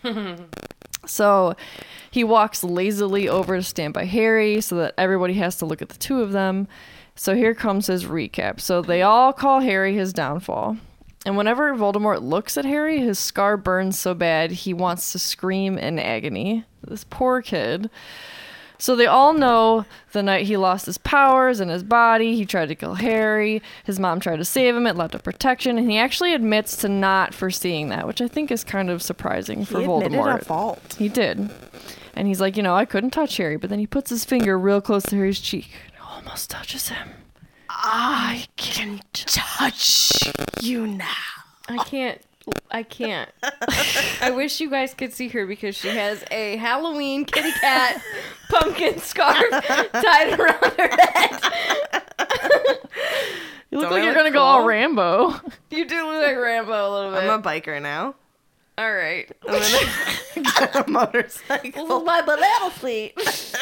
So he walks lazily over to stand by Harry so that everybody has to look at the two of them. So here comes his recap. So they all call Harry his downfall. And whenever Voldemort looks at Harry, his scar burns so bad he wants to scream in agony. This poor kid. So they all know the night he lost his powers and his body, he tried to kill Harry. His mom tried to save him. It left a protection. And he actually admits to not foreseeing that, which I think is kind of surprising for
He
Voldemort.
admitted a fault.
He did. And he's like, you know, I couldn't touch Harry. But then he puts his finger real close to Harry's cheek. And almost touches him.
I can touch you now.
I can't. I wish you guys could see her because she has a Halloween kitty cat pumpkin scarf tied around her head.
You look
Don't
like
I
you're
look
going to go all
cool?
Rambo.
You do look like Rambo a little bit.
I'm a biker now.
All right.
I'm gonna get a motorcycle.
This is my banana fleet.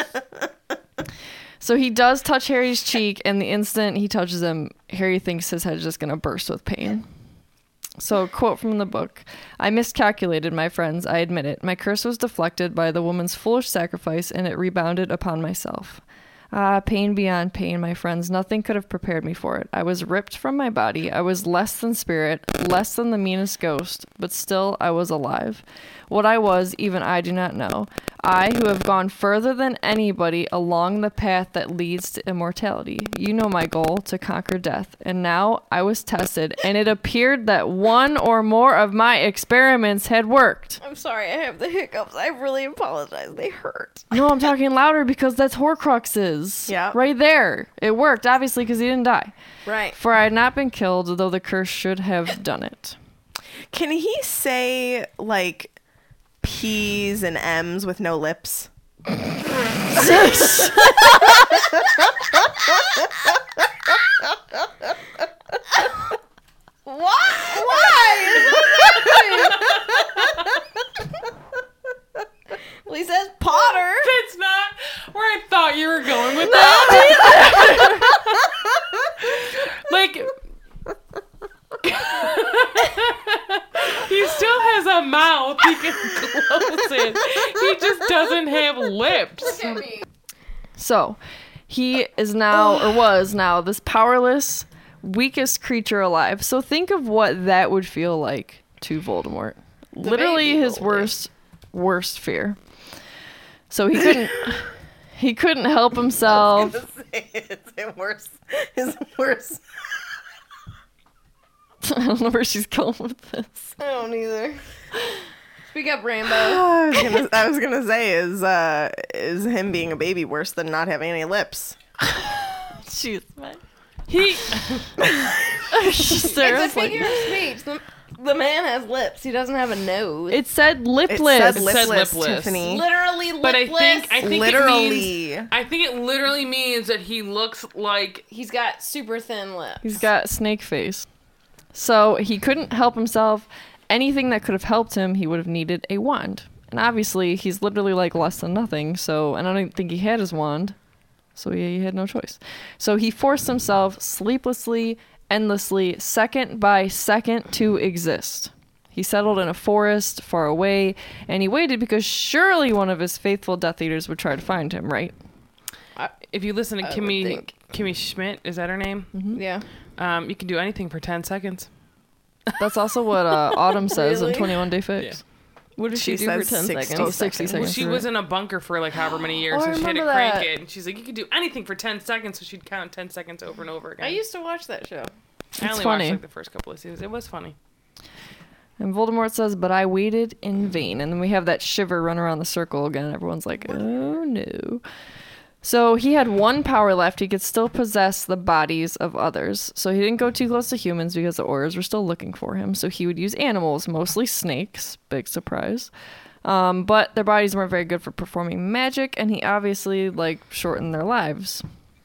So he does touch Harry's cheek, and the instant he touches him, Harry thinks his head is just going to burst with pain. So, quote from the book, I miscalculated, my friends, I admit it. My curse was deflected by the woman's foolish sacrifice, and it rebounded upon myself. Ah, pain beyond pain, my friends. Nothing could have prepared me for it. I was ripped from my body. I was less than spirit, less than the meanest ghost, but still I was alive. What I was, even I do not know. I, who have gone further than anybody along the path that leads to immortality. You know my goal, to conquer death. And now I was tested, and it appeared that one or more of my experiments had worked.
I'm sorry, I have the hiccups. I really apologize. They hurt.
No, I'm talking louder because that's Horcruxes.
Yeah.
Right there. It worked, obviously, because he didn't die.
Right.
For I had not been killed, though the curse should have done it.
Can he say like P's and M's with no lips?
Well, he says Potter.
That's not where I thought you were going with that. Like, he still has a mouth. He can close it. He just doesnn't have lips.
So, he is now, or was now, this powerless, weakest creature alive. So think of what that would feel like to Voldemort. Literally
baby
his worst fear. So he couldn't help himself.
It's worse. It's worse.
I don't know where she's going with this.
I don't either. Speak up, Rainbow.
I was gonna say, is him being a baby worse than not having any lips?
Jeez, man.
He
It's a figure of speech. The man has lips. He doesn't have a nose.
It said lipless.
It said
said
lipless,
lipless.
Tiffany.
literally lipless.
but I think
Literally.
it literally means that he looks like
he's got super thin lips.
He's got snake face. So he couldn't help himself. Anything that could have helped him, he would have needed a wand. And obviously, he's literally like less than nothing. So, and I don't think he had his wand. So he had no choice. So he forced himself sleeplessly, endlessly, second by second to exist. He settled in a forest far away, and he waited because surely one of his faithful Death Eaters would try to find him, right?
if you listen to
I would
Kimmy
think.
Schmidt, is that her name?
Yeah.
You can do anything for 10 seconds.
That's also what Autumn says
Really?
in 21 Day Fix.
Yeah.
What did she
She
do for
says
10
60
seconds?
Oh, 60
seconds.
seconds.
Well, she was in a bunker for like however many years,
Oh,
so
I
she had to
remember
crank
that.
it. And she's like, you could do anything for 10 seconds, so she'd count 10 seconds over and over again.
I used to watch that show.
I only
funny.
watched like the first couple of seasons. It was funny.
And Voldemort says, but I waited in vain. And then we have that shiver run around the circle again. Everyone's like, oh no. So he had one power left. He could still possess the bodies of others. So he didn't go too close to humans because the Aurors were still looking for him. So he would use animals, mostly snakes. Big surprise. But their bodies weren't very good for performing magic. And he obviously, shortened their lives.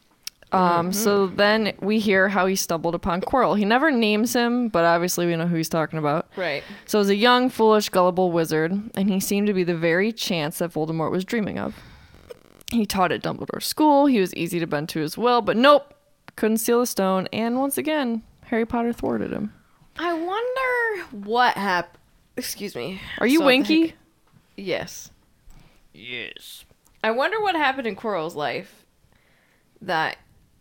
So then we hear how he stumbled upon Quirrell. He never names him, but obviously we know who he's talking about.
Right.
So it was a young, foolish, gullible wizard, and he seemed to be the very chance that Voldemort was dreaming of. He taught at Dumbledore's school, he was easy to bend to his will, but nope, couldn't steal the stone, and once again, Harry Potter thwarted him.
I wonder what happened. Excuse me.
Are you
So
Winky?
heck- Yes. Yes. I wonder what happened in Quirrell's life that.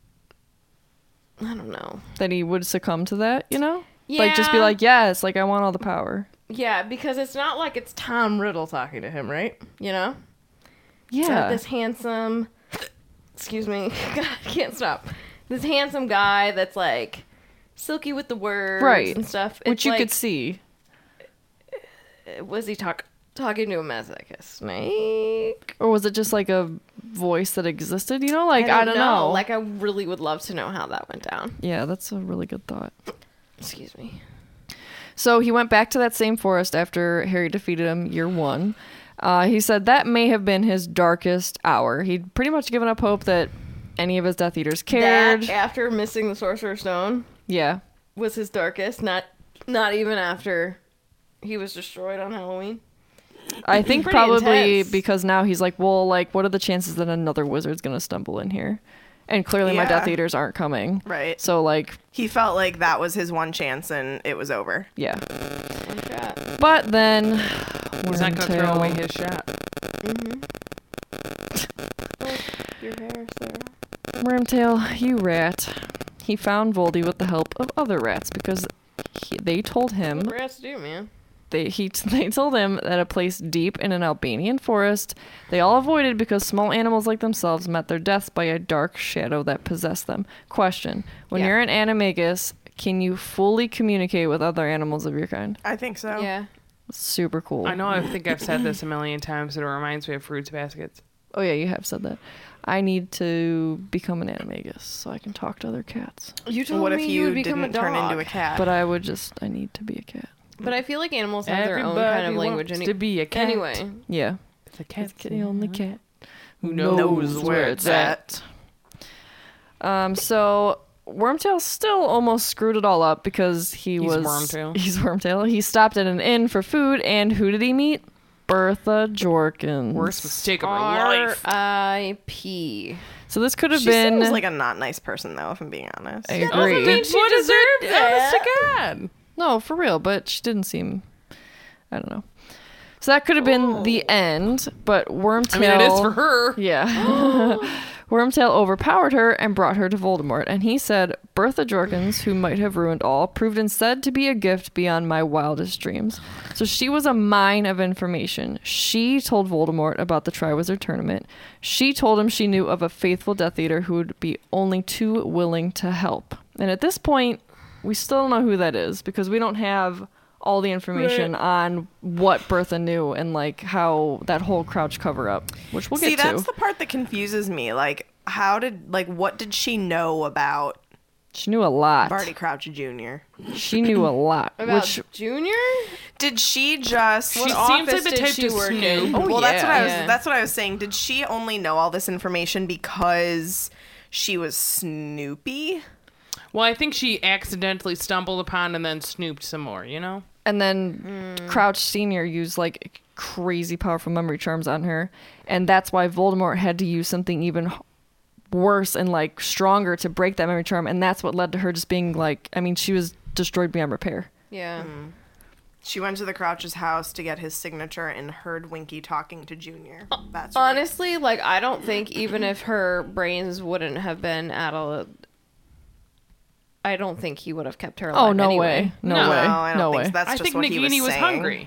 I don't know.
That he would succumb to that, you know?
Yeah.
Just be like, yes, I want all the power.
Yeah, because it's not like it's Tom Riddle talking to him, right? You know? It's
Yeah.
this handsome. Excuse me. God, I can't stop. This handsome guy that's like silky with the words
Right.
and stuff.
Which
It's
you
like,
could see.
Was he talking to him as like a snake?
Or was it just like a voice that existed, you know? I don't know.
Like, I really would love to know how that went down.
Yeah, that's a really good thought.
Excuse me.
So he went back to that same forest after Harry defeated him year one. He said that may have been his darkest hour. He'd pretty much given up hope that any of his Death Eaters cared.
That, after missing the Sorcerer's Stone,
Yeah.
was his darkest. Not even after he was destroyed on Halloween.
I think
Pretty
probably
intense.
because now he's like, well, what are the chances that another wizard's going to stumble in here? And clearly my
Yeah.
Death Eaters aren't coming.
Right.
So,
He felt like that was his one chance and it was over.
yeah.
One shot.
But then...
He's not going to throw away his shot.
Your hair, Sarah.
Wormtail, you rat. He found Voldy with the help of other rats because they told him...
What rats do, man?
They told him that a place deep in an Albanian forest they all avoided because small animals like themselves met their deaths by a dark shadow that possessed them. Question: when
Yeah.
you're an animagus, can you fully communicate with other animals of your kind?
I think so.
Yeah.
Super cool.
I know I think I've said this a million times, but it reminds me of Fruits Baskets.
Oh yeah, you have said that. I need to become an animagus so I can talk to other cats.
You told
What
me
if
you
you
would become
didn't
a dog.
turn into a cat?
But I need to be a cat.
But I feel like animals have their own kind of language.
wants to be a cat.
Anyway.
Yeah.
It's a cat.
It's the only cat
Who
knows where it's at.
So Wormtail still almost screwed it all up because he's
Wormtail.
He's Wormtail. He stopped at an inn for food, and who did he meet? Bertha Jorkins.
Worst mistake of her life.
R.I.P.
So this could have
She
been.
seems like a not nice person, though, if I'm being honest.
I agree.
mean she deserved that.
God.
No, for real, but she didn't seem. I don't know. So that could have been the end, but Wormtail.
I mean, it is for her.
Yeah. Wormtail overpowered her and brought her to Voldemort, and he said, Bertha Jorkins, who might have ruined all, proved instead to be a gift beyond my wildest dreams. So she was a mine of information. She told Voldemort about the Triwizard Tournament. She told him she knew of a faithful Death Eater who would be only too willing to help. And at this point, we still don't know who that is, because we don't have all the information on what Bertha knew and like how that whole Crouch cover up, which we'll
See,
get to.
that's the part that confuses me. Like, what did she know about
She knew a lot.
Barty Crouch Jr.?
She knew a lot.
About
which
Junior?
Did she just?
She seems like the
did
type
she
to
work
snoop.
in?
Oh,
well, that's what I was.
yeah.
That's what I was saying. Did she only know all this information because she was Snoopy?
Well, I think she accidentally stumbled upon and then snooped some more, you know?
and then Crouch Senior used like crazy powerful memory charms on her, and that's why Voldemort had to use something even worse and like stronger to break that memory charm, and that's what led to her just being like, I mean, she was destroyed beyond repair.
Yeah.
She went to the Crouch's house to get his signature and heard Winky talking to Junior. That's right.
Honestly, like, I don't think even if her brains wouldn't have been I don't think he would have kept her alive.
Oh, no
anyway.
way. No
No,
way.
I don't
No
think
way.
so. That's
I
just
think
what he
Nagini was
saying.
hungry.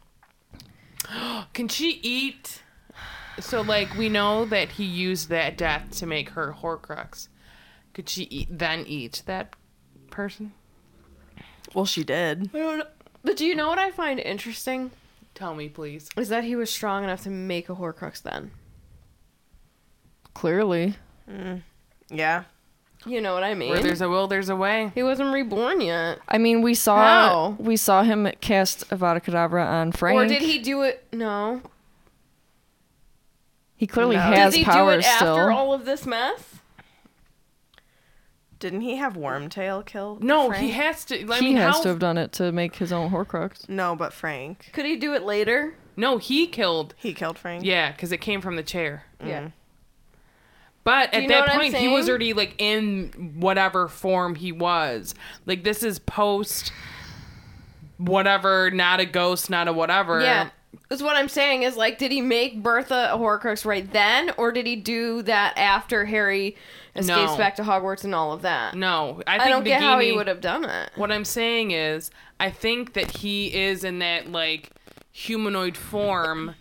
Can she eat? So, like, we know that he used that death to make her Horcrux. Could she eat that person?
Well, she did.
I don't know. But do you know what I find interesting?
Tell me, please.
Is that he was strong enough to make a Horcrux then.
Clearly.
Yeah.
You know what I mean?
Where there's a will, there's a way.
He wasn't reborn yet.
I mean, we saw him cast Avada Kedavra on Frank.
Or did he do it? No.
He clearly
No.
has
Did he do
powers
it after
still.
all of this mess?
Didn't he have Wormtail kill?
No,
Frank?
he has to. I
He
mean,
has
how?
to have done it to make his own Horcrux.
No, but Frank.
Could he do it later?
No, he killed.
He killed Frank.
Yeah, because it came from the chair.
Yeah.
But
Do
at
you know
that
what I'm
point, he was
saying?
already like in whatever form he was. Like this is post whatever, not a ghost, not a whatever.
Yeah. That's what I'm saying is like, did he make Bertha a Horcrux right then, or did he do that after Harry escapes
No.
back to Hogwarts and all of that?
No, I think
I don't get how he
Nagini-
would have done it.
What I'm saying is, I think that he is in that like humanoid form,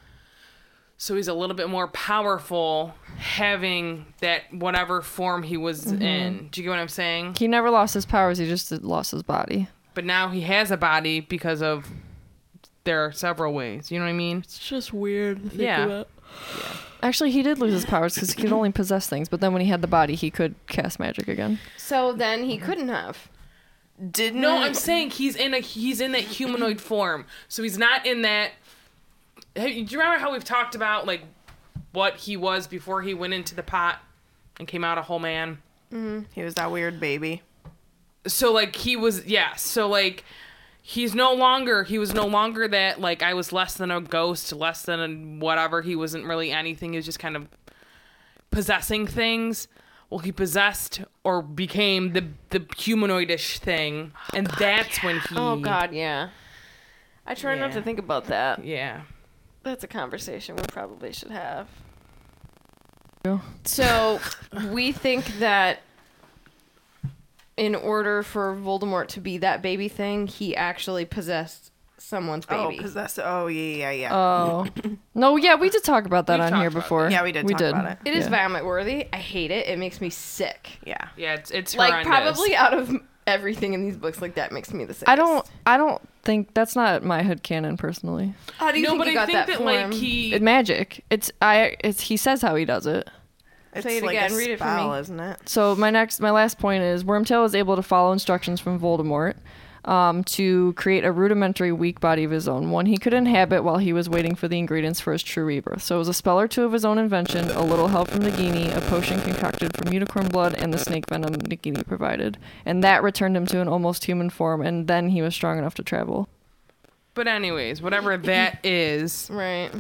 so he's a little bit more powerful, having that whatever form he was in. Do you get what I'm saying?
He never lost his powers. He just lost his body.
But now he has a body because of there are several ways. You know what I mean?
It's just weird to think
Yeah.
Actually, he did lose his powers because he could only possess things. But then when he had the body, he could cast magic again.
So then he couldn't have.
Didn't.
No, I'm saying he's in that humanoid form. So he's not in that. Hey, do you remember how we've talked about like what he was before he went into the pot and came out a whole man?
He was that weird baby.
So like he was, yeah. So like he was no longer that like I was less than a ghost, less than a whatever. He wasn't really anything. He was just kind of possessing things. Well, he possessed or became the humanoidish thing, and that's when he.
Oh God, yeah. I try not
Yeah.
to think about that.
Yeah.
That's a conversation we probably should have.
Yeah.
So we think that in order for Voldemort to be that baby thing, he actually possessed someone's baby.
Oh, possess. Oh, yeah.
Oh. No, yeah, we did talk about that
We've
on
talked
here
about
before.
that. Yeah, we did talk about it.
It is
Yeah.
vomit worthy. I hate it. It makes me sick.
Yeah.
Yeah, it's
Like
horrendous.
probably out of everything in these books, like that makes me the sickest.
I don't think that's not my headcanon personally.
How do you
No,
think
but
he
I
got
think
that,
that
form?
like he.
It's magic. It's he says how he does it.
It's
Say it
like
again,
a
read it for
spell,
me.
isn't it?
So my last point is Wormtail is able to follow instructions from Voldemort to create a rudimentary weak body of his own, one he could inhabit while he was waiting for the ingredients for his true rebirth. So it was a spell or two of his own invention, a little help from Nagini, a potion concocted from unicorn blood, and the snake venom Nagini provided. And that returned him to an almost human form, and then he was strong enough to travel.
But anyways, whatever that is
Right.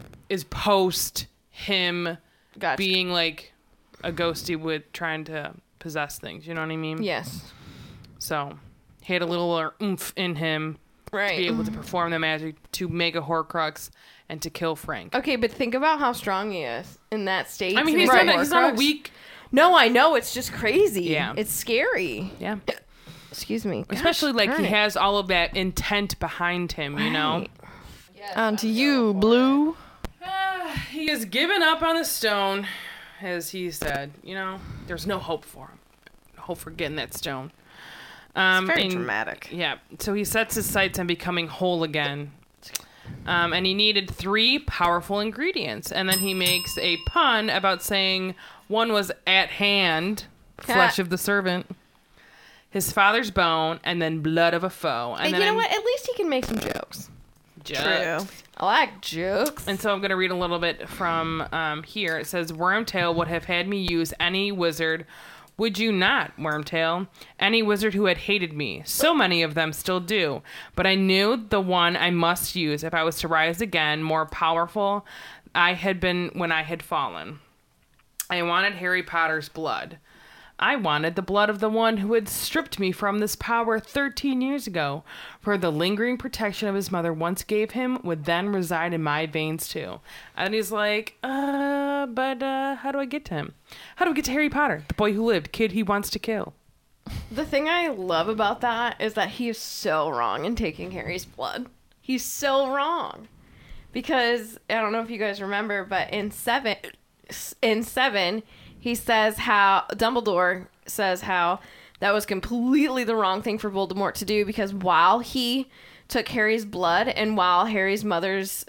post him
Gotcha.
being like a ghosty with trying to possess things. You know what I mean?
Yes.
So he had a little oomph in him to be
Right.
able to perform the magic to make a Horcrux and to kill Frank.
Okay, but think about how strong he is in that state.
I mean,
to
he's
make
not, he's not a
Horcrux.
weak.
No, I know. It's just crazy.
Yeah.
It's scary.
Yeah.
Excuse me.
Especially like
darn
he
it.
has all of that intent behind him, you know?
On to you, Blue.
He has given up on the stone, as he said. You know, there's no hope for him. No hope for getting that stone.
It's very
and-
dramatic.
Yeah. So he sets his sights on becoming whole again. And he needed 3 powerful ingredients. And then he makes a pun about saying one was at hand, flesh of the servant, his father's bone, and then blood of a foe. And
And
then
you know what? At least he can make some jokes.
True.
I like jokes.
And so I'm going to read a little bit from here. It says, Wormtail would have had me use any wizard. Would you not, Wormtail? Any wizard who had hated me. So many of them still do. But I knew the one I must use if I was to rise again, more powerful I had been when I had fallen. I wanted Harry Potter's blood. I wanted the blood of the one who had stripped me from this power 13 years ago, for the lingering protection of his mother once gave him would then reside in my veins too. And he's like, but how do I get to him? How do we get to Harry Potter, the boy who lived, kid he wants to kill?
The thing I love about that is that he is so wrong in taking Harry's blood. He's so wrong. Because, I don't know if you guys remember, but in seven, he says how, Dumbledore says how that was completely the wrong thing for Voldemort to do, because while he took Harry's blood and while Harry's mother's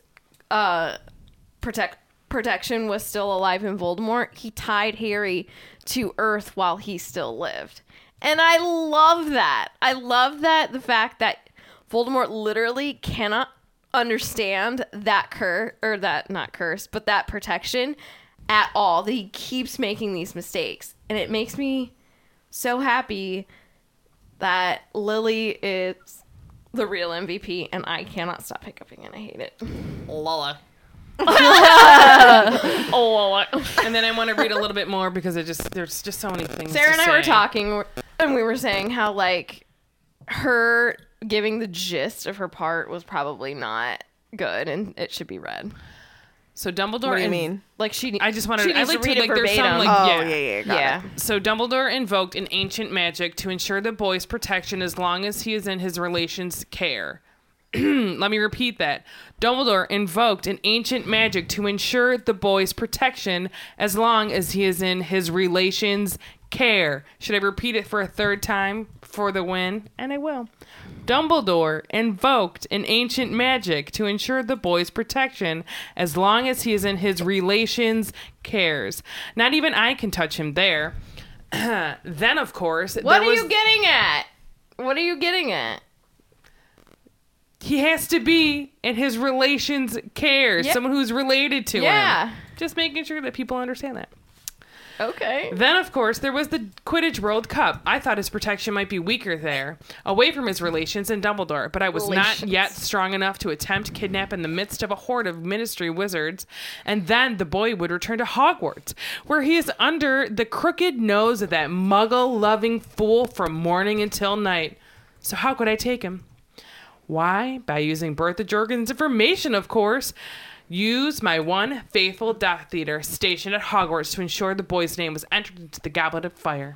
protection was still alive in Voldemort, he tied Harry to Earth while he still lived. And I love that. I love that, the fact that Voldemort literally cannot understand that that protection at all, that he keeps making these mistakes. And it makes me so happy that Lily is the real MVP, and I cannot stop hiccuping, and I hate it.
Lola. And then I want to read a little bit more because there's just so many things.
Sarah
to
and I were
say.
talking, and we were saying how, like, her giving the gist of her part was probably not good, and it should be read.
So Dumbledore.
What do you mean?
Like,
I just wanted.
she
I
needs
like
to read it
there's some
verbatim.
like
Oh,
yeah.
yeah, got
Yeah.
it.
So Dumbledore invoked an ancient magic to ensure the boy's protection as long as he is in his relation's care. Let me repeat that. Dumbledore invoked an ancient magic to ensure the boy's protection as long as he is in his relation's care. Should I repeat it for a third time for the win? And I will. Dumbledore invoked an ancient magic to ensure the boy's protection as long as he is in his relation's cares. Not even I can touch him there. Then, of course,
What
there
are
was-
you getting at? What are you getting at?
He has to be in his relation's cares.
Yeah.
Someone who's related to
Yeah.
him. Just making sure that people understand that.
Okay.
Then, of course, there was the Quidditch World Cup. I thought his protection might be weaker there, away from his relations and Dumbledore, but I was not yet strong enough to attempt kidnap in the midst of a horde of Ministry wizards. And then the boy would return to Hogwarts, where he is under the crooked nose of that muggle-loving fool from morning until night. So how could I take him? Why? By using Bertha Jorgen's information, of course. Use my one faithful Death Eater stationed at Hogwarts to ensure the boy's name was entered into the Goblet of Fire.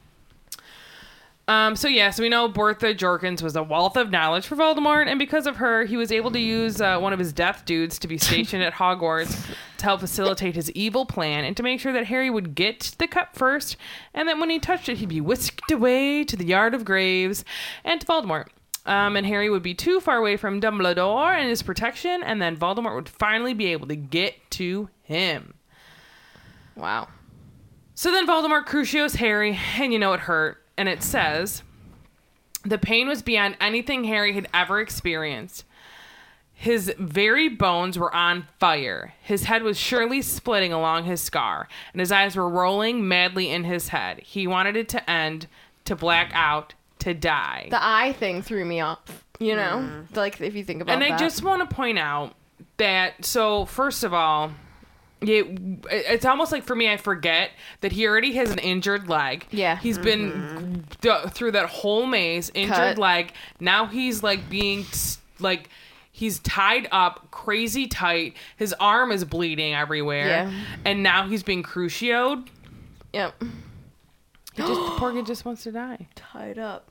So we know Bertha Jorkins was a wealth of knowledge for Voldemort, and because of her, he was able to use one of his death dudes to be stationed at Hogwarts to help facilitate his evil plan and to make sure that Harry would get the cup first, and that when he touched it, he'd be whisked away to the Yard of Graves and to Voldemort. And Harry would be too far away from Dumbledore and his protection, and then Voldemort would finally be able to get to him.
Wow.
So then Voldemort crucios Harry, and it hurt. And it says, the pain was beyond anything Harry had ever experienced. His very bones were on fire. His head was surely splitting along his scar, and his eyes were rolling madly in his head. He wanted it to end, to black out, to die.
The eye thing threw me off, Like, if you think about
And
that.
I just want to point out that, so first of all, it's almost like for me, I forget that he already has an injured leg.
Yeah.
He's been through that whole maze, injured
Cut.
leg. Now he's like being like, he's tied up crazy tight. His arm is bleeding everywhere.
Yeah.
And now he's being crucioed.
Yep.
The poor kid just wants to die.
Tied up.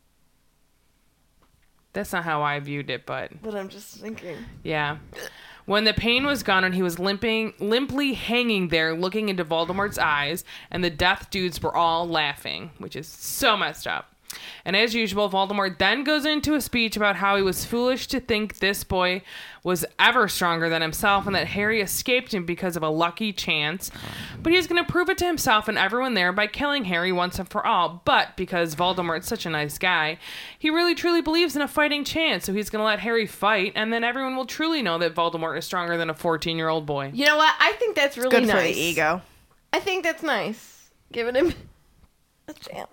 That's not how I viewed it, but
But I'm just thinking.
yeah. When the pain was gone and he was limply hanging there looking into Voldemort's eyes, and the death dudes were all laughing, which is so messed up. And as usual, Voldemort then goes into a speech about how he was foolish to think this boy was ever stronger than himself and that Harry escaped him because of a lucky chance. But he's going to prove it to himself and everyone there by killing Harry once and for all. But because Voldemort's such a nice guy, he really truly believes in a fighting chance. So he's going to let Harry fight, and then everyone will truly know that Voldemort is stronger than a 14-year-old boy.
You know what? I think that's really
Good
nice.
for the ego.
I think that's nice. Giving him a chance.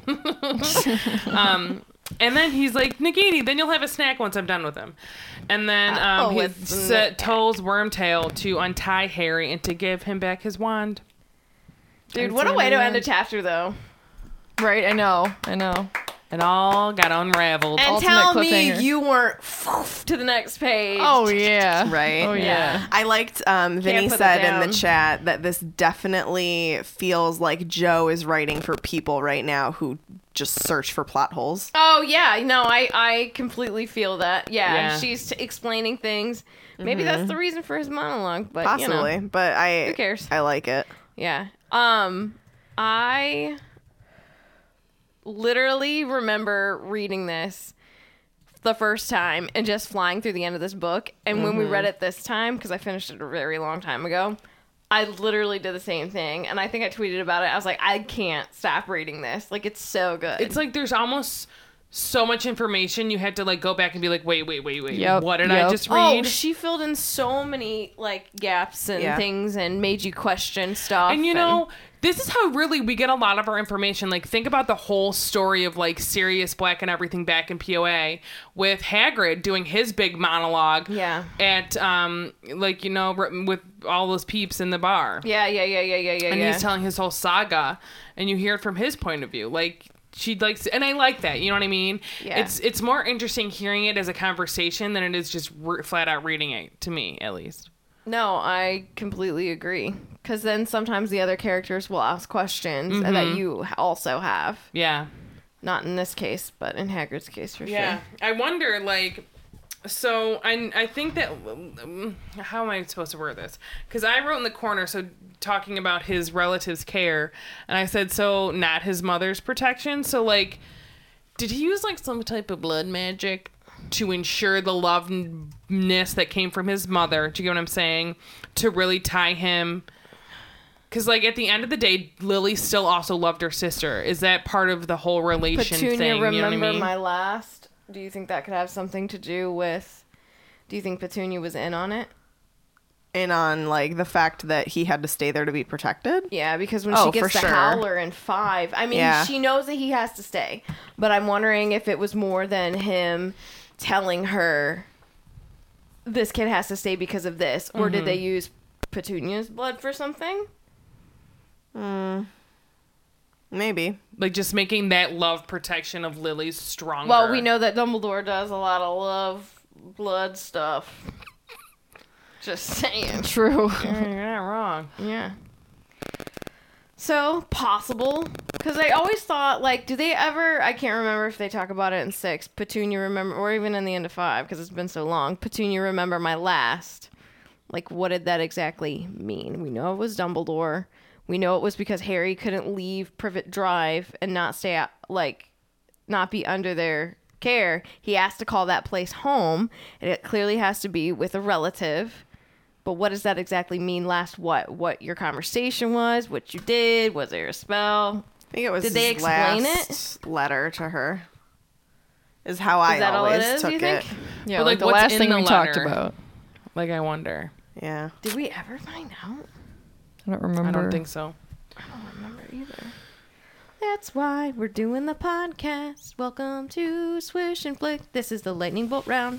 And then he's like, Nagini, then you'll have a snack once I'm done with him. And then he
with the
tells Wormtail to untie Harry and to give him back his wand.
Dude,
And
what a
it's
way to
in the
end a
end.
chapter, though.
Right, I know.
It all got unraveled.
And
Ultimate
tell me
cliffhanger.
you weren't to the next page.
Oh, yeah.
Right?
Oh, yeah.
I liked Vinny
put it
said in
down.
the chat that this definitely feels like Joe is writing for people right now who just search for plot holes.
Oh, yeah. No, I completely feel that. Yeah,
Yeah.
she's explaining things. Maybe that's the reason for his monologue, but
Possibly,
you know.
but
Who cares?
I like it.
Yeah. I literally remember reading this the first time and just flying through the end of this book. And when we read it this time, because I finished it a very long time ago, I literally did the same thing. And I think I tweeted about it. I was like, I can't stop reading this. Like, it's so good.
It's like there's almost so much information you had to like go back and be like, wait.
Yep,
What did I
yep.
just
Oh,
read?
she filled in so many like gaps and
Yeah.
things and made you question stuff.
And you know, this is how really we get a lot of our information. Like, think about the whole story of like Sirius Black and everything back in POA with Hagrid doing his big monologue.
Yeah.
At like, you know, with all those peeps in the bar.
Yeah.
And he's telling his whole saga, and you hear it from his point of view. Like, she likes, and I like that. You know what I mean?
Yeah.
It's more interesting hearing it as a conversation than it is just flat out reading it, to me at least.
No, I completely agree. Because then sometimes the other characters will ask questions that you also have.
Yeah.
Not in this case, but in Hagrid's case for
Yeah.
sure.
I wonder, like, so I think that, how am I supposed to word this? Because I wrote in the corner, so talking about his relative's care, and I said, so not his mother's protection. So, like, did he use, like, some type of blood magic to ensure the loveness that came from his mother? Do you get what I'm saying? To really tie him. Because, like, at the end of the day, Lily still also loved her sister. Is that part of the whole relation
Petunia,
thing?
remember
You know what I mean?
my last? Do you think that could have something to do with... Do you think Petunia was in on it?
In on like the fact that he had to stay there to be protected.
Yeah, because when
Oh,
she gets
for
the
sure.
Howler in 5, I mean,
Yeah.
she knows that he has to stay. But I'm wondering if it was more than him telling her, this kid has to stay because of this. Or did they use Petunia's blood for something?
Maybe.
Like, just making that love protection of Lily's stronger.
Well, we know that Dumbledore does a lot of love, blood stuff. Just saying.
True.
You're not wrong.
Yeah. So, possible. Because I always thought, like, do they ever, I can't remember if they talk about it in 6, Petunia remember, or even in the end of 5, because it's been so long, Petunia remember my last. Like, what did that exactly mean? We know it was Dumbledore. We know it was because Harry couldn't leave Privet Drive and not stay out, like, not be under their care. He has to call that place home, and it clearly has to be with a relative. But what does that exactly mean? Last what your conversation was, what you did, was there a spell?
I think it was
Did they
his
explain
last letter to her. Is how I
that all it
always
is,
took
you
it.
think?
Yeah,
But,
like
like,
the
what's
last
in
thing
the
we talked
letter?
about.
Like, I wonder.
Yeah.
Did we ever find out?
I don't remember.
I don't think so.
I don't remember either. That's why we're doing the podcast. Welcome to Swish and Flick. This is the lightning bolt round.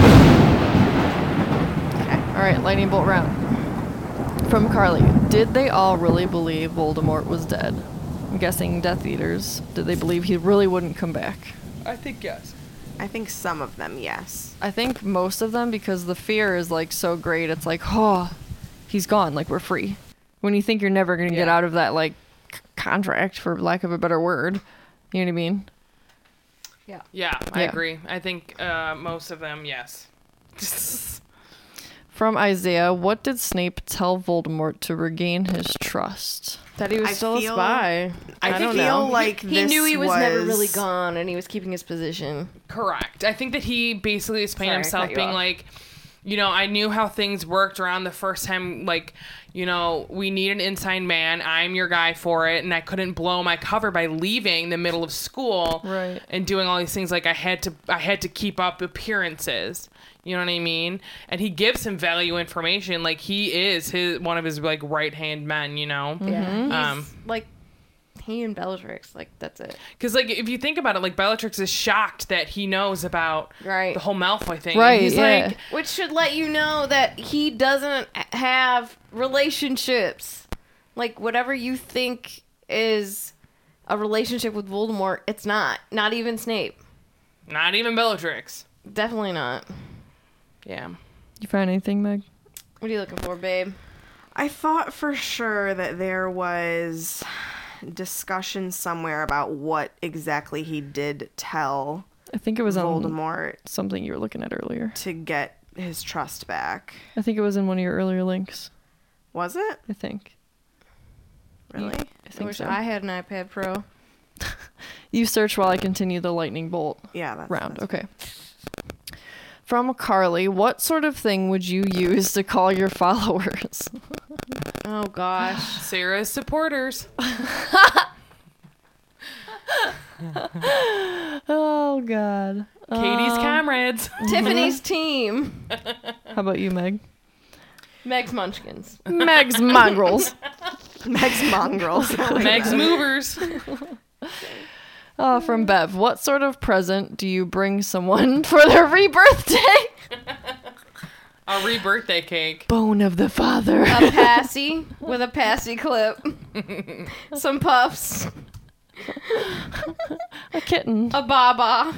All right, lightning bolt round. From Carly, did they all really believe Voldemort was dead? I'm guessing Death Eaters. Did they believe he really wouldn't come back?
I think yes.
I think some of them, yes.
I think most of them, because the fear is like so great. It's like, oh, he's gone. Like, we're free. When you think you're never going to get
Yeah.
out of that, like, contract, for lack of a better word. You know what I mean?
Yeah, I
Yeah.
agree. I think most of them, yes.
From Isaiah, what did Snape tell Voldemort to regain his trust?
That he was
I
still
feel-
a spy.
I
don't
feel
know.
like
he
this
knew he was never really gone, and he was keeping his position.
Correct. I think that he basically explained
Sorry, I
himself
cut you
being
off.
like, you know, I knew how things worked around the first time, like, you know, we need an inside man. I'm your guy for it. And I couldn't blow my cover by leaving the middle of school
Right.
and doing all these things. Like I had to keep up appearances. You know what I mean? And he gives him value information. Like he is one of his like right hand men, you know?
Yeah, he's like he and Bellatrix. Like that's it.
Because, like, if you think about it, like, Bellatrix is shocked that he knows about
Right.
the whole Malfoy thing.
Right,
And he's
yeah.
like,
Which should let you know that he doesn't have relationships. Like whatever you think is a relationship with Voldemort, it's not. Not even Snape.
not even Bellatrix.
Definitely not.
Yeah.
You find anything, Meg?
What are you looking for, babe?
I thought for sure that there was discussion somewhere about what exactly he did tell
I think it was on
Voldemort
something you were looking at earlier.
to get his trust back.
I think it was in one of your earlier links.
Was it?
I think.
Really?
I
I
think
wish
so.
I had an iPad Pro.
You search while I continue the lightning bolt
Yeah, that's
round.
that's-
Okay. From Carly, what sort of thing would you use to call your followers?
Oh gosh.
Sarah's supporters.
Oh, God.
Katie's comrades.
Tiffany's team.
How about you, Meg?
Meg's Munchkins.
Meg's mongrels.
Meg's mongrels.
Meg's movers.
From Bev, what sort of present do you bring someone for their rebirth day?
A re-birthday cake.
Bone of the father.
A passy with a passy clip. Some puffs.
A kitten.
A baba.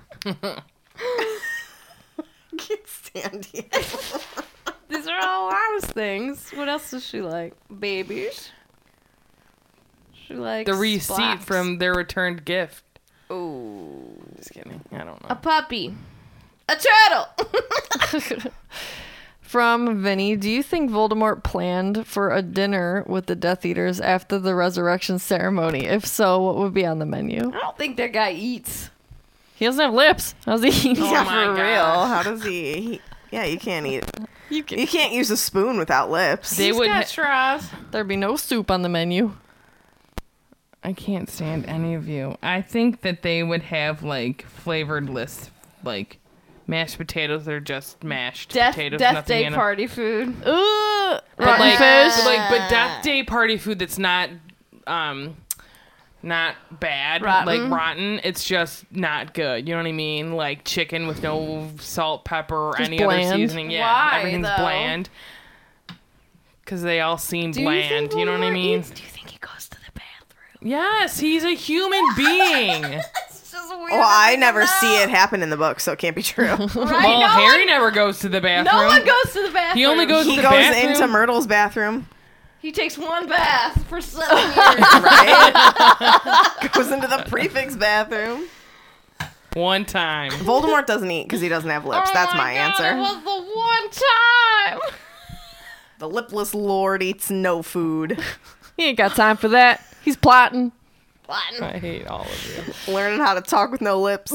can't stand you.
These are all Lana's things. What else does she like? Babies. She likes
The receipt
blocks.
from their returned gift.
Ooh.
Just kidding. I don't
A
know.
puppy. A turtle.
From Vinny, do you think Voldemort planned for a dinner with the Death Eaters after the resurrection ceremony? If so, what would be on the menu?
I don't think that guy eats.
He doesn't have lips. How's he eat?
Oh
yeah,
my
for
God.
real. How does he? Yeah, you can't eat.
You can,
You can't use a spoon without lips.
They
He's
would.
got straws.
there'd be no soup on the menu.
I can't stand any of you. I think that they would have like flavored lists, like mashed potatoes. They're just mashed
Death
potatoes.
Death
nothing
Day
in 'em.
party food.
Ugh,
But
rotten
like,
fish.
but Death Day party food that's not bad,
Rotten.
like rotten. It's just not good. You know what I mean? Like chicken with no salt, pepper, or
Just
any other
bland.
seasoning. Yeah,
Why,
everything's
though?
bland. Because they all seem
Do
bland. You know what I mean?
Do you think he goes to the bathroom?
Yes, he's a human being.
It's just weird.
Well, I never see it happen in the book, so it can't be true.
Right?
Well,
no
Harry
one,
never goes to the bathroom.
no one goes to the bathroom.
He only goes
He
to the
goes
bathroom.
into Myrtle's bathroom,
He takes one bath for 7 years.
right? Goes into the prefix bathroom.
one time.
Voldemort doesn't eat because he doesn't have lips.
Oh
That's
my
my
God,
answer.
It was the one time.
The lipless lord eats no food.
He ain't got time for that. He's plotting.
Button.
I hate all of you.
Learning how to talk with no lips.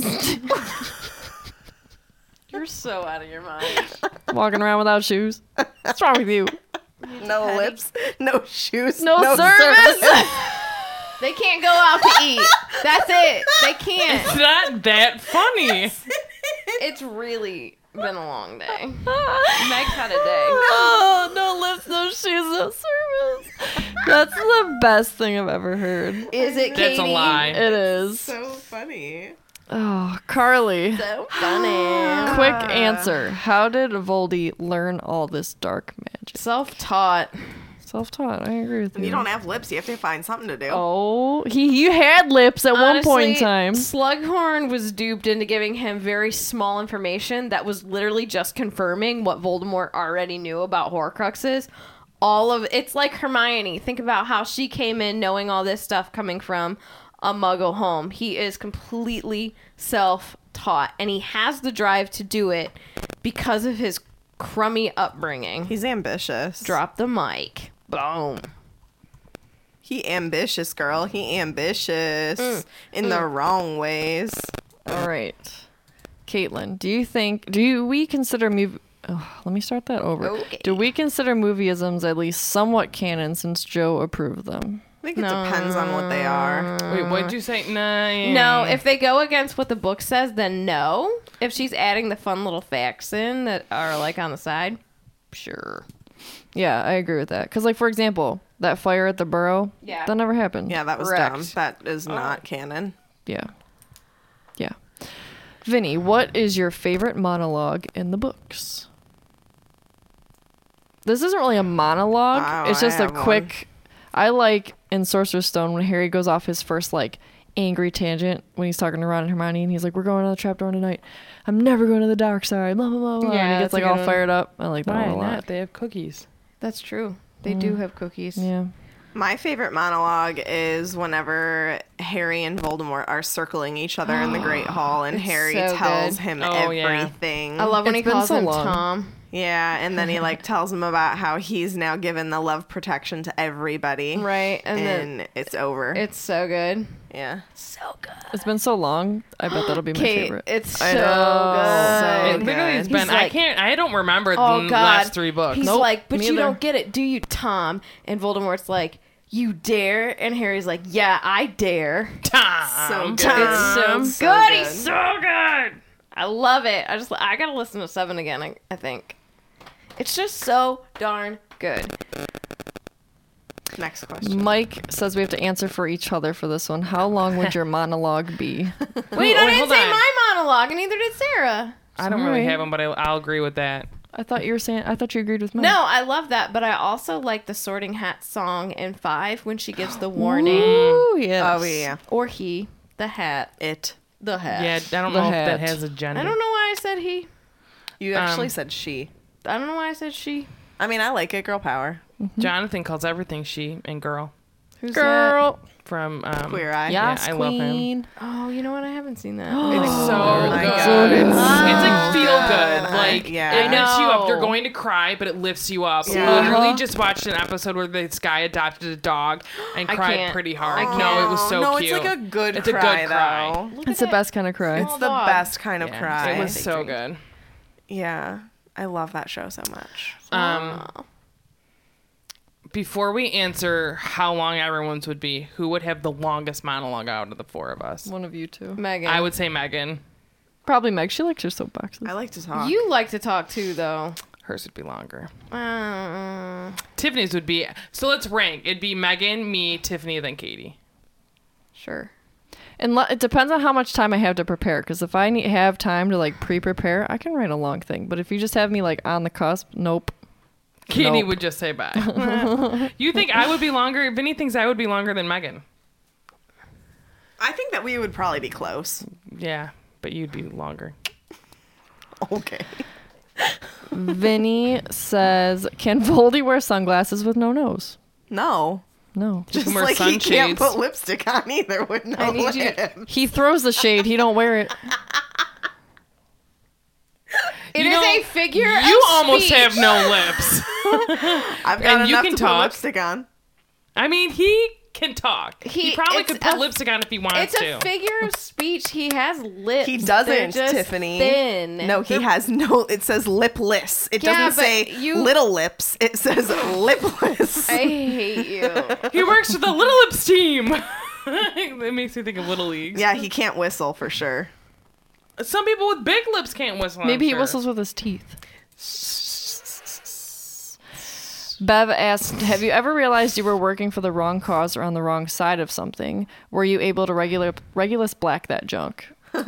You're so out of your mind.
Walking around without shoes. What's wrong with you?
No
Petty.
lips. No shoes.
No service.
They can't go out to eat. That's it. They can't.
It's not that funny.
It's really been a long day. Meg's had a day.
Oh, no lips, no shoes, no service. That's the best thing I've ever heard.
Is it Katie?
That's a lie.
It is.
So funny.
Oh, Carly.
So funny.
Quick answer. How did Voldy learn all this dark magic?
Self-taught.
Self-taught. I agree with you.
You don't have lips. You have to find something to do.
Oh, he had lips at one point in
Honestly,
time.
Slughorn was duped into giving him very small information that was literally just confirming what Voldemort already knew about Horcruxes. It's like Hermione. Think about how she came in knowing all this stuff coming from a Muggle home. He is completely self-taught, and he has the drive to do it because of his crummy upbringing.
He's ambitious.
Drop the mic. Boom.
He ambitious, girl. He ambitious in the wrong ways.
All right. Caitlin, do we consider movie... Oh, let me start that over.
Okay.
Do we consider movieisms at least somewhat canon since Joe approved them?
I think it depends on what they are.
Wait, what'd you say? No.
No, if they go against what the book says, then no. If she's adding the fun little facts in that are like on the side, sure.
Yeah, I agree with that. Because, like, for example, that fire at the Burrow,
Yeah.
that never happened.
Yeah, that was
Correct.
dumb. That is not canon.
Yeah. Yeah. Vinny, what is your favorite monologue in the books? This isn't really a monologue.
Oh,
it's just
I
a
have
quick... I like in Sorcerer's Stone when Harry goes off his first, like, angry tangent when he's talking to Ron and Hermione and he's like, we're going to the trapdoor tonight. I'm never going to the dark side. Blah, blah, blah, blah.
Yeah,
and he gets,
that's a
like, all
good one.
fired up. I like that
Why
one a lot.
not? They have cookies.
That's true. They do have cookies.
Yeah.
My favorite monologue is whenever Harry and Voldemort are circling each other in the Great Hall, and
It's
Harry
so
tells
good.
him
Oh, yeah.
everything.
I love when
It's
he
been
calls
so
him
long.
Tom.
Yeah, and then he like tells him about how he's now given the love protection to everybody.
Right, and then
And it's over.
it's so good.
yeah.
So good.
It's been so long. I bet that'll be my
Kate,
favorite.
it's so
I
good.
know. So
It literally has
He's
been.
like-
I don't remember
Oh,
the
God.
last 3 books.
He's
Nope,
like, but
me
you
either.
don't get it, do you, Tom? And Voldemort's like, you dare? And Harry's like, yeah, I dare.
Tom.
So good.
It's so,
So
good.
good.
He's so good. I love it. I gotta listen to 7 again. I think it's just so darn good.
Next question.
Mike says we have to answer for each other for this one. How long would your monologue be?
Wait, I
wait,
didn't
hold
say
on.
my monologue, and neither did Sarah.
I don't really
Sorry.
have them, but I'll agree with that.
I thought you agreed with mine.
No, I love that, but I also like the Sorting Hat song in 5 when she gives the warning.
Ooh, yes.
Oh, yeah.
Or he, the hat,
It.
the hat.
Yeah, I don't
The
know if
hat.
that has a gender.
I don't know why I said he.
You actually said she.
I don't know why I said she.
I mean, I like it. Girl power.
Jonathan calls everything she and girl
Who's
Girl.
from
Queer Eye.
Yes,
I love him.
queen.
that? Oh, you know what? I haven't seen that.
It's so
Oh my
good.
God.
It's like feel good. Like
yeah.
it lifts you up.
know.
You're going to cry, but it lifts you up.
Yeah.
Literally just watched an episode where this guy adopted a dog and
I
cried
can't.
pretty hard.
I
No, it was so
no,
cute.
it's like a good
It's a
cry,
good cry.
though.
Look
It's
at
the
that.
best kind of cry.
It's the
dog.
best kind of
Yeah,
cry.
It was so good.
Yeah. I love that show so much.
Before we answer how long everyone's would be, who would have the longest monologue out of the 4 of us?
One of you two.
Megan.
I would say Megan.
Probably Meg. She likes her soapboxes.
I like to talk.
You like to talk too, though.
Hers would be longer.
Uh,
Tiffany's would be. So let's rank. It'd be Megan, me, Tiffany, then Katie.
sure.
And it depends on how much time I have to prepare. Because if I have time to like pre-prepare, I can write a long thing. But if you just have me like on the cusp, nope.
Katie
Nope.
would just say bye. You think I would be longer? Vinny thinks I would be longer than Megan.
I think that we would probably be close.
Yeah, but you'd be longer.
Okay.
Vinny says, "Can Voldy wear sunglasses with no nose?"
No.
No.
Just
wear
like he can't
sunshades.
put lipstick on either with no
I need you-
lips.
He throws the shade. He don't wear it.
It
You
is
know,
a figure of
You almost
speech.
have no lips.
I've got
And you
enough
can
to put
talk.
lipstick on.
I mean, he can talk. He probably
it's
could put
a-
lipstick on if he wanted
It's
to.
a figure of speech. He has lips.
He
They're
doesn't,
just
Tiffany.
Thin.
No, he has no. It says lipless. It
Yeah,
doesn't
but
say
you-
little lips. It says lipless.
I hate you.
He works for the Little Lips team. It makes me think of Little Leagues.
Yeah, he can't whistle for sure.
Some people with big lips can't whistle. I'm
Maybe he
sure.
whistles with his teeth. Bev asked, "Have you ever realized you were working for the wrong cause or on the wrong side of something? Were you able to Regulus black that junk?"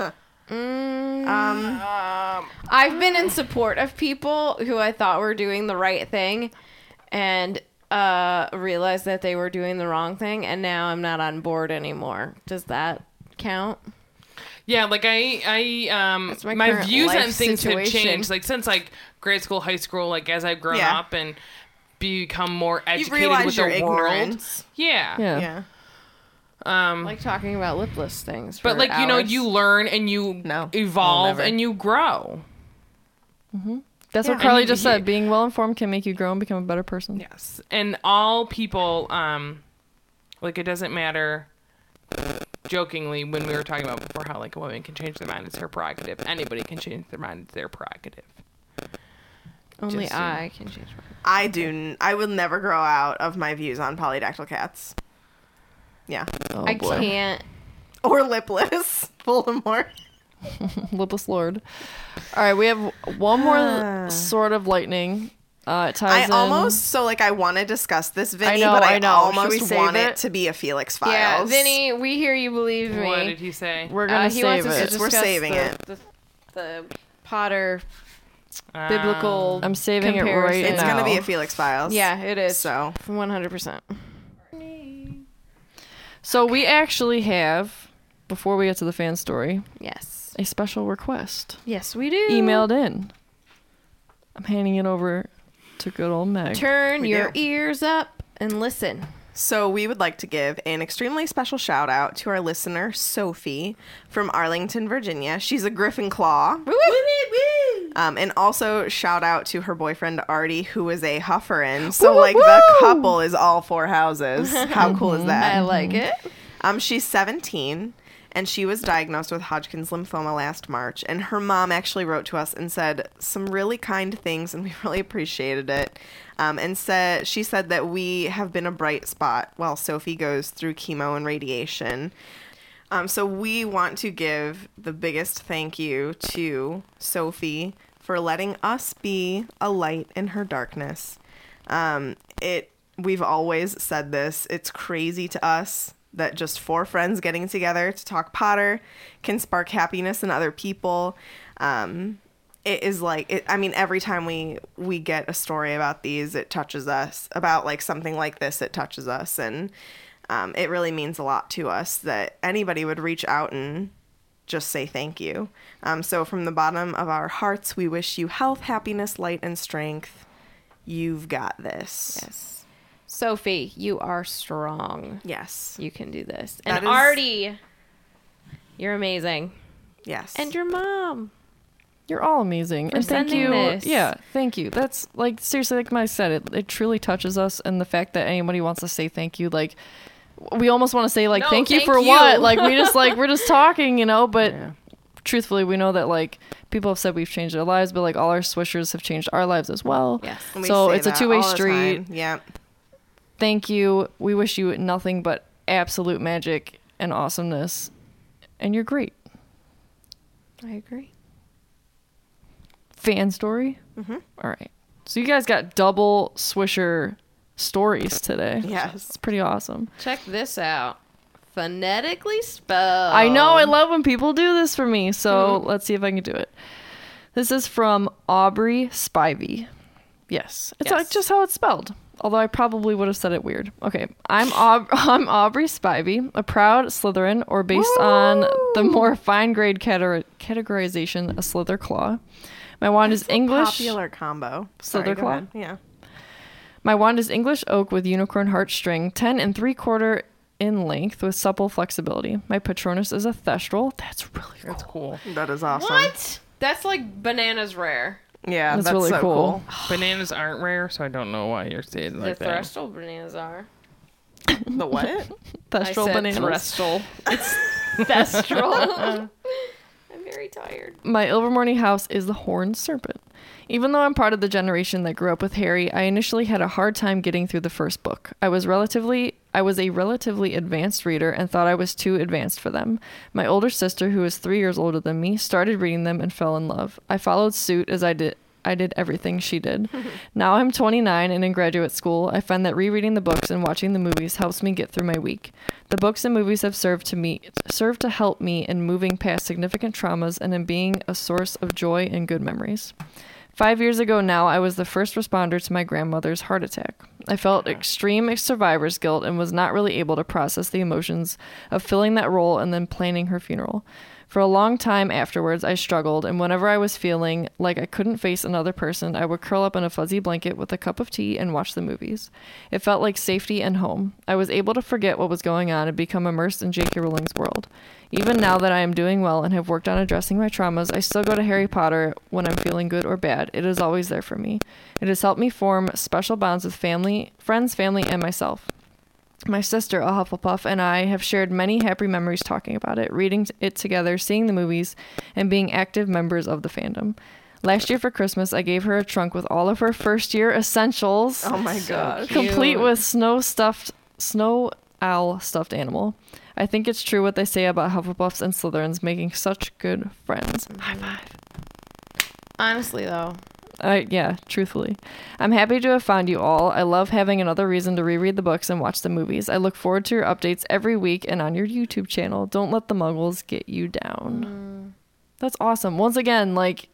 I've been in support of people who I thought were doing the right thing and realized that they were doing the wrong thing, and now I'm not on board anymore. Does that count?
Yeah, like
That's my
my
current
views on
life
things
situation.
have changed. Like since like grade school, high school, like as I've grown
Yeah.
up and become more
You've
educated
realized
with
your
the world.
ignorance.
Yeah.
Yeah.
Yeah.
Like talking about lipless things.
But
for
like you know,
hours.
you learn and you
No,
evolve
I'll never.
and you grow.
That's
Yeah.
what Carly
And
just said. Being well informed can make you grow and become a better person.
Yes, and all people, like it doesn't matter. Jokingly, when we were talking about before, how like a woman can change their mind, it's her prerogative. Anybody can change their mind, it's their prerogative.
Only
Just,
I can change my
I will never grow out of my views on polydactyl cats. Yeah.
Oh,
I
boy.
can't.
Or lipless Voldemort.
Lipless Lord. All right, we have one more sort of lightning. It ties in.
I want to discuss this, Vinny,
I know,
but
I know. Should we
almost
save
want
it?
it to be a Felix Files.
Yeah, Vinny, we hear you, believe me.
What did he say?
We're gonna
he
save
wants us to
it.
We're
discuss
saving it.
The Potter biblical.
I'm saving it right
comparison.
It's
now.
going to be a Felix Files.
Yeah, it is.
So,
100%.
So we actually have, before we get to the fan story,
Yes.
a special request
Yes, we do.
emailed in. I'm handing it over to good old Meg.
Turn
We
your
do.
ears up and listen.
So we would like to give an extremely special shout out to our listener, Sophie, from Arlington, Virginia. She's a Griffin Claw. And also shout out to her boyfriend, Artie, who is a Hufferin. So, the couple is all four houses. How cool is that?
I like it.
She's 17, and she was diagnosed with Hodgkin's lymphoma last March. And her mom actually wrote to us and said some really kind things, and we really appreciated it. She said that we have been a bright spot while Sophie goes through chemo and radiation. So we want to give the biggest thank you to Sophie for letting us be a light in her darkness. We've always said this. It's crazy to us that just four friends getting together to talk Potter can spark happiness in other people. It is every time we get a story about these, it touches us. About something like this, it touches us. And it really means a lot to us that anybody would reach out and just say thank you. So from the bottom of our hearts, we wish you health, happiness, light, and strength. You've got this.
Yes. Sophie, you are strong.
Yes.
You can do this.
That
And
is-
Artie, you're amazing.
Yes.
And your mom.
You're all amazing.
For
And thank
sending
you.
this.
Yeah, thank you. That's seriously, like Mike said, it truly touches us. And the fact that anybody wants to say thank you, we almost want to say
No,
thank you
thank
for
you.
what? We're just talking, but
Yeah.
truthfully, we know that people have said we've changed their lives, but all our swishers have changed our lives as well.
Yes.
And we
So
say
it's a
that
two-way
all the
street.
time. Yeah.
Thank you. We wish you nothing but absolute magic and awesomeness. And you're great.
I agree.
Fan story?
Mm-hmm.
All right. So you guys got double swisher stories today.
Yes.
It's pretty awesome.
Check this out. Phonetically spelled.
I know. I love when people do this for me. So let's see if I can do it. This is from Aubrey Spivey. Yes. It's
Yes.
just how it's spelled. Although I probably would have said it weird. Okay. I'm Aubrey Spivey, a proud Slytherin, or based on the more fine grade categorization, a Slither Claw. My wand is English.
Popular combo.
Slither
Sorry, go
Claw?
ahead. Yeah.
My wand is English oak with unicorn heart string, 10 3/4 in length with supple flexibility. My Patronus is a Thestral. That's really cool.
That's cool.
That is awesome.
What? That's like bananas rare.
Yeah,
That's
that's
really
so
cool.
Bananas aren't rare, so I don't know why you're saying it like
the
that.
Threstal bananas are.
The what?
Thestral
I said
bananas.
Threstal. It's Thestral. I'm very tired.
My Ilvermorny house is the Horned Serpent. Even though I'm part of the generation that grew up with Harry, I initially had a hard time getting through the first book. I was a relatively advanced reader and thought I was too advanced for them. My older sister, who is 3 years older than me, started reading them and fell in love. I followed suit as I did everything she did. Now I'm 29 and in graduate school. I find that rereading the books and watching the movies helps me get through my week. The books and movies have served to help me in moving past significant traumas and in being a source of joy and good memories. 5 years ago now, I was the first responder to my grandmother's heart attack. I felt extreme survivor's guilt and was not really able to process the emotions of filling that role and then planning her funeral. For a long time afterwards, I struggled, and whenever I was feeling like I couldn't face another person, I would curl up in a fuzzy blanket with a cup of tea and watch the movies. It felt like safety and home. I was able to forget what was going on and become immersed in J.K. Rowling's world. Even now that I am doing well and have worked on addressing my traumas, I still go to Harry Potter when I'm feeling good or bad. It is always there for me. It has helped me form special bonds with friends, family, and myself. My sister, a Hufflepuff, and I have shared many happy memories talking about it, reading it together, seeing the movies, and being active members of the fandom. Last year for Christmas, I gave her a trunk with all of her first-year essentials.
Oh my gosh.
Complete with snow owl stuffed animal. I think it's true what they say about Hufflepuffs and Slytherins making such good friends. High five.
Honestly, though.
Yeah, truthfully. I'm happy to have found you all. I love having another reason to reread the books and watch the movies. I look forward to your updates every week and on your YouTube channel. Don't let the muggles get you down. That's awesome. Once again, like,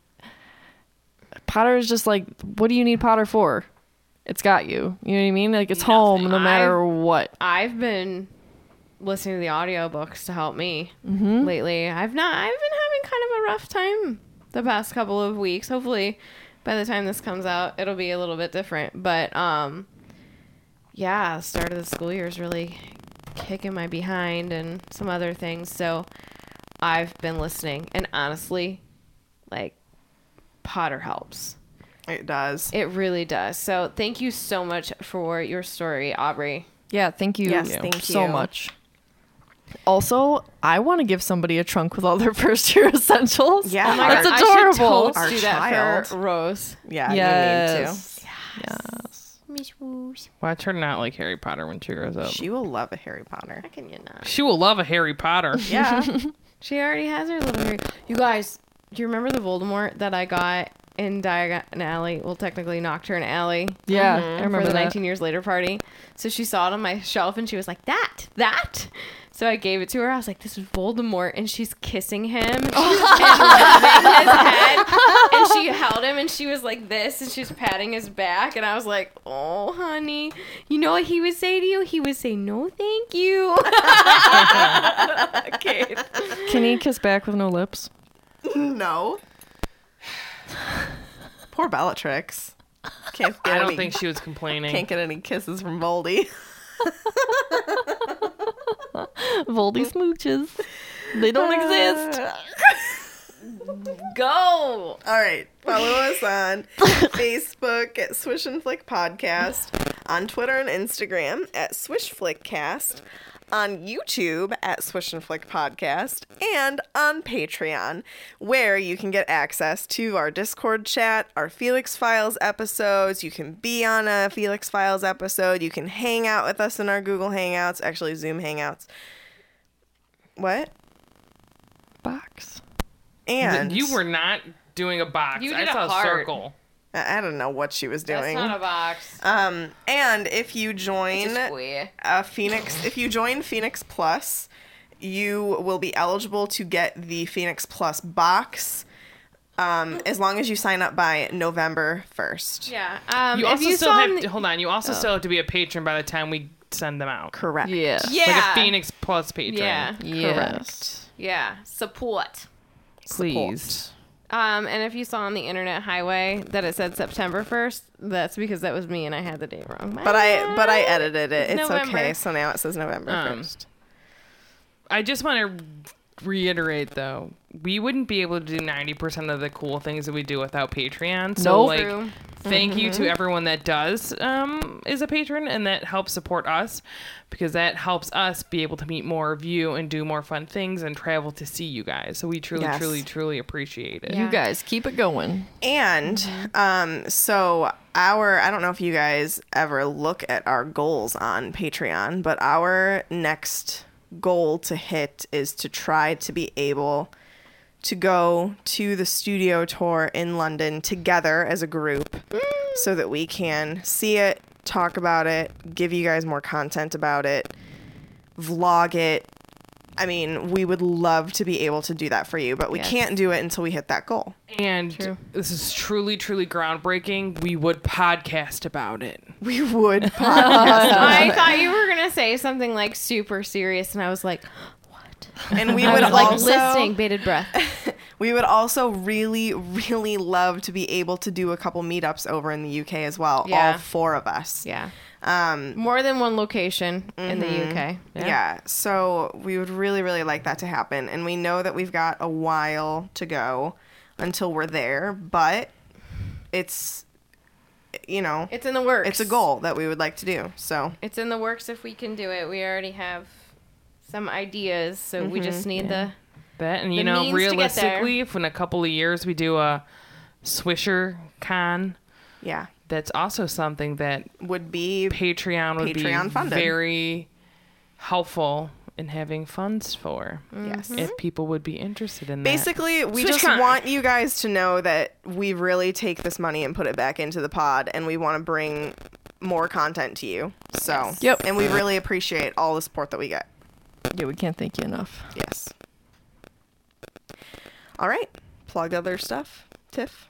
Potter is just like, what do you need Potter for? It's got you. You know what I mean? Like, it's home no matter what.
I've been listening to the audiobooks to help me lately. I've been having kind of a rough time the past couple of weeks. Hopefully by the time this comes out, it'll be a little bit different. But yeah, the start of the school year is really kicking my behind and some other things. So I've been listening, and honestly, like, Potter helps.
It does.
It really does. So thank you so much for your story, Aubrey.
Yeah, thank you.
Yes, thank
so
you.
much. Also, I want to give somebody a trunk with all their first year essentials.
Yeah.
Oh my
That's
God,
adorable.
I should totes
Our
do that
child.
for Rose.
Yeah, you
Yes. Yes.
Miss Woos.
Watch her not like Harry Potter when she grows
need
up.
to. She will love a Harry Potter.
How can you not?
She will love a Harry Potter.
Yeah.
She already has her little Harry. You guys, do you remember the Voldemort that I got in Diagon Alley? Well, technically Nocturne Alley.
Yeah, I
For
remember
the
that.
19 Years Later party. So she saw it on my shelf and she was like, that. So I gave it to her. I was like, this is Voldemort. And she's kissing him and rubbing his head. And she held him and she was like this and she was patting his back. And I was like, oh, honey. You know what he would say to you? He would say, no, thank you. Okay.
Can he kiss back with no lips?
No. Poor Bellatrix. Can't get
I don't
any,
think she was complaining.
can't get any kisses from Voldy.
Voldy smooches. They don't exist.
Go.
All right. Follow us on Facebook at Swish and Flick Podcast, on Twitter and Instagram at Swish Flickcast, on YouTube at Swish and Flick Podcast, and on Patreon, where you can get access to our Discord chat, our Felix Files episodes. You can be on a Felix Files episode. You can hang out with us in our Google Hangouts, actually Zoom Hangouts. What?
Box.
And
You were not doing a box.
You
I
did a
saw a
heart.
circle.
I don't know what she was doing.
That's not a box.
And if you join
It's a square.
if you join Phoenix Plus, you will be eligible to get the Phoenix Plus box, as long as you sign up by November 1st.
Yeah.
You
if
also
you
still
saw
have
in the-
hold on. You also still have to be a patron by the time we send them out.
Correct.
Yeah.
Yeah.
Like a Phoenix Plus patron.
Yeah.
Yes.
Yeah. Support.
Please.
And if you saw on the internet highway that it said September 1st, that's because that was me and I had the date wrong.
But I edited it. It's
November.
okay. So now it says November 1st.
I just want to reiterate though, we wouldn't be able to do 90% of the cool things that we do without Patreon. So
Nope.
like
True.
thank you to everyone that does is a patron and that helps support us, because that helps us be able to meet more of you and do more fun things and travel to see you guys. So we truly,
Yes.
truly, truly appreciate it.
Yeah.
You guys keep it going.
And so I don't know if you guys ever look at our goals on Patreon, but our next goal to hit is to try to be able to go to the studio tour in London together as a group so that we can see it, talk about it, give you guys more content about it, vlog it. I mean, we would love to be able to do that for you, but we
Yes.
can't do it until we hit that goal.
And this is truly, truly groundbreaking. We would podcast about it.
We would podcast.
I thought you were going to say something like super serious, and I was like, what? breath.
And we
I
would
was like
also
listening, bated breath.
we would also really, really love to be able to do a couple meetups over in the UK as well.
Yeah.
All 4 of us.
Yeah. More than one location in the UK.
Yeah. So we would really, really like that to happen. And we know that we've got a while to go until we're there, but it's,
It's in the works.
it's a goal that we would like to do. So
It's in the works if we can do it. We already have some ideas, so we just need the...
That and
The means to get
realistically, if in a couple of years we do a Swisher Con,
yeah,
that's also something that
would be
Patreon would
Patreon
be
funded.
very helpful in having funds for.
yes.
If people would be interested in
Basically, we just
SwitchCon.
want you guys to know that we really take this money and put it back into the pod, and we want to bring more content to you. So,
Yep.
and we really appreciate all the support that we get.
Yeah, we can't thank you enough.
Yes. All right. Plug other stuff. Tiff,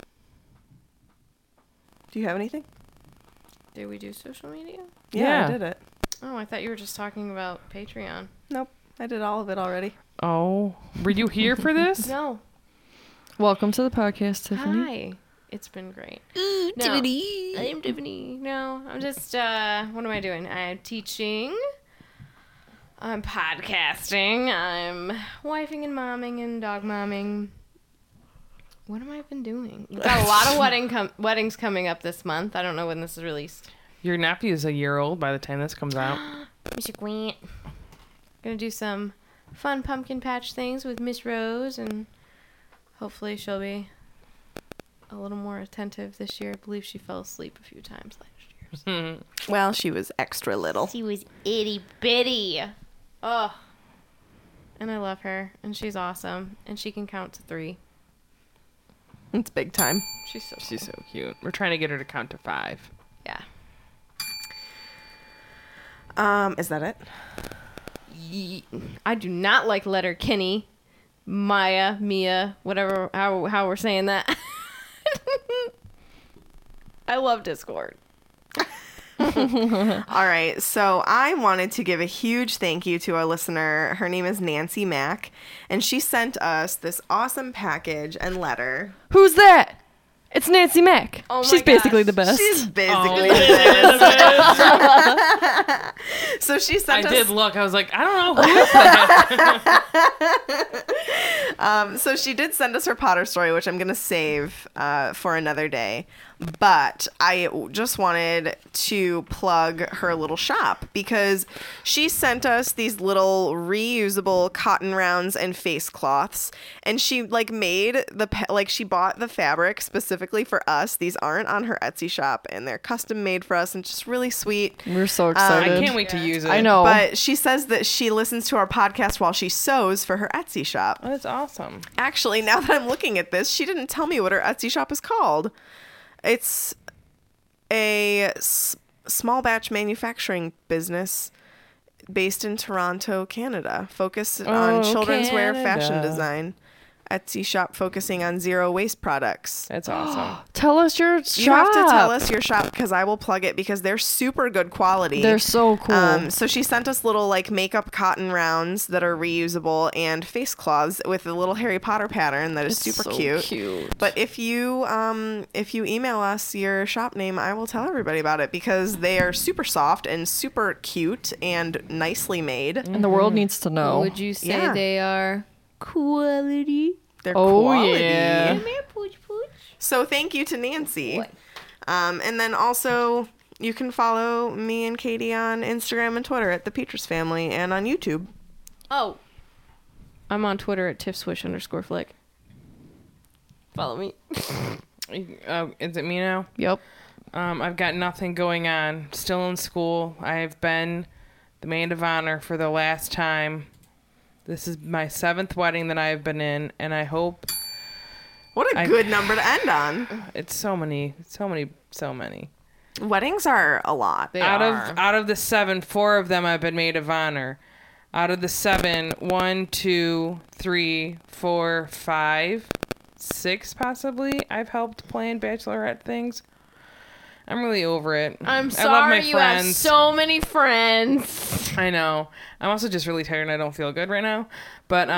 do you have anything?
Did we do social media?
Yeah.
I did it.
Oh, I thought you were just talking about Patreon.
Nope, I did all of it already.
that. Oh, were you here for this?
No.
Welcome to the podcast, Tiffany.
Hi. It's been great. Tiffany. I'm Tiffany. No, I'm just, what am I doing? I'm teaching. I'm podcasting. I'm wifing and momming and dog momming. What have I been doing? We've got a lot of weddings coming up this month. I don't know when this is released.
Your nephew's a year old by the time this comes out.
Mr. Grant. Gonna do some fun pumpkin patch things with Miss Rose, and hopefully she'll be a little more attentive this year. I believe she fell asleep a few times last year.
Well, she was extra little.
She was itty bitty. Oh. And I love her, and she's awesome, and she can count to 3.
It's big time.
She's so
She's so cute. We're trying to get her to count to 5.
yeah.
Is that it?
I do not like letter Kenny, Maya, Mia, whatever, how we're saying that. I love Discord.
All right. So I wanted to give a huge thank you to a listener. Her name is Nancy Mack, and she sent us this awesome package and letter.
Who's that? It's Nancy Mack.
Oh my
She's basically
gosh.
the best.
She's basically so she
I
sent us.
did look. I was like, I don't know who is that.
So she did send us her Potter story, which I'm going to save for another day. But I just wanted to plug her little shop because she sent us these little reusable cotton rounds and face cloths. And she made she bought the fabric specifically for us. These aren't on her Etsy shop, and they're custom made for us and just really sweet.
We're so
I
excited.
can't wait to use it.
I know.
But she says that she listens to our podcast while she sews for her Etsy shop.
Oh, that's awesome.
Actually, now that I'm looking at this, she didn't tell me what her Etsy shop is called. It's a small batch manufacturing business based in Toronto, Canada, focused on children's wear fashion
Canada.
design. Etsy shop focusing on zero waste products.
That's awesome.
Tell us your shop.
You have to tell us your shop because I will plug it because they're super good quality.
They're so cool.
So she sent us little makeup cotton rounds that are reusable and face cloths with a little Harry Potter pattern that is super
so
cute. But if you email us your shop name, I will tell everybody about it because they are super soft and super cute and nicely made.
And the world needs to know.
Would you say
Yeah.
they are quality?
They're
Oh,
quality.
yeah.
Come here, pooch pooch.
So thank you to Nancy.
What?
And then also you can follow me and Katie on Instagram and Twitter at the Petras Family and on YouTube.
Oh. I'm on Twitter at tiffswish_flick. Follow me.
Is it me now?
Yep.
I've got nothing going on. Still in school. I've been the maid of honor for the last time. This is my 7th wedding that I've been in, and I hope
What a good number to end on.
it's so many.
Weddings are a lot.
Out of the 7, 4 of them I've been maid of honor. Out of the 7, 1, 2, 3, 4, 5, 6 possibly I've helped plan bachelorette things. I'm really over it.
I'm
I love
sorry
my
you have
friends.
so many friends.
I know. I'm also just really tired and I don't feel good right now. But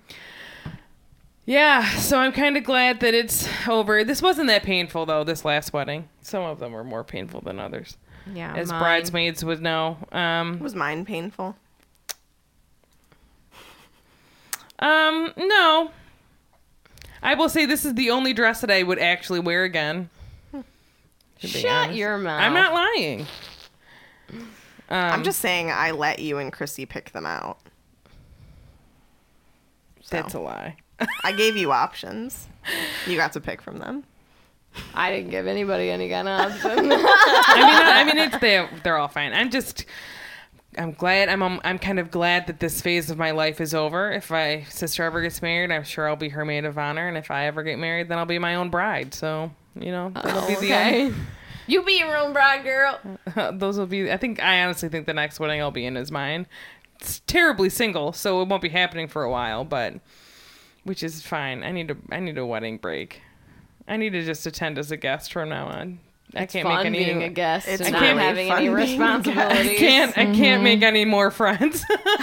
yeah, so I'm kind of glad that it's over. This wasn't that painful though, this last wedding. Some of them were more painful than others.
Yeah,
As
mine.
bridesmaids would know.
Was mine painful?
No. I will say this is the only dress that I would actually wear again. To be
Shut
honest.
your mouth.
I'm not lying.
I'm just saying I let you and Chrissy pick them out.
That's a lie.
I gave you options. You got to pick from them.
I didn't give anybody any kind of option.
I mean, it's they're all fine. I'm glad. I'm kind of glad that this phase of my life is over. If my sister ever gets married, I'm sure I'll be her maid of honor, and if I ever get married, then I'll be my own bride. So that'll be the
okay. You be your own bride, girl.
those will be. I honestly think the next wedding I'll be in is mine. It's terribly single, so it won't be happening for a while, but which is fine. I need a wedding break. I need to just attend as a guest from now on. I can't
Fun
make any.
being a guest
It's
and
not
not
really
having
fun
any
being a guest.
responsibilities.
I can't make any more friends.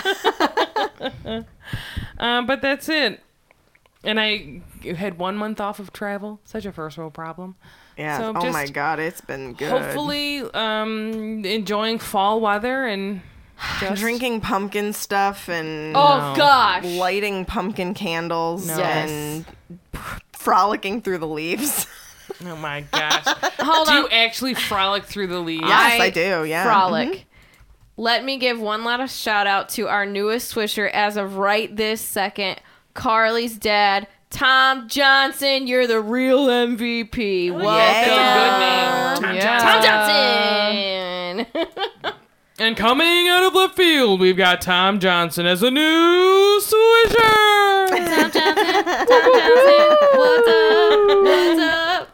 But that's it. And I had 1 month off of travel. Such a first world problem.
Yeah.
So
oh my
just
God, it's been good.
Hopefully, enjoying fall weather and just
Drinking pumpkin stuff and
Oh gosh.
lighting pumpkin candles
No.
and frolicking through the leaves.
Oh my gosh!
Hold
Do
on.
you actually frolic through the leaves?
Yes, I do, yeah.
Frolic.
Mhm.
Let me give one last shout out to our newest Swisher as of right this second, Carly's dad, Tom Johnson. You're the real MVP. Welcome.
That's a good name.
Tom Johnson.
And coming out of left field, we've got Tom Johnson as a new Swisher.
Tom Johnson. Tom Johnson. What's up?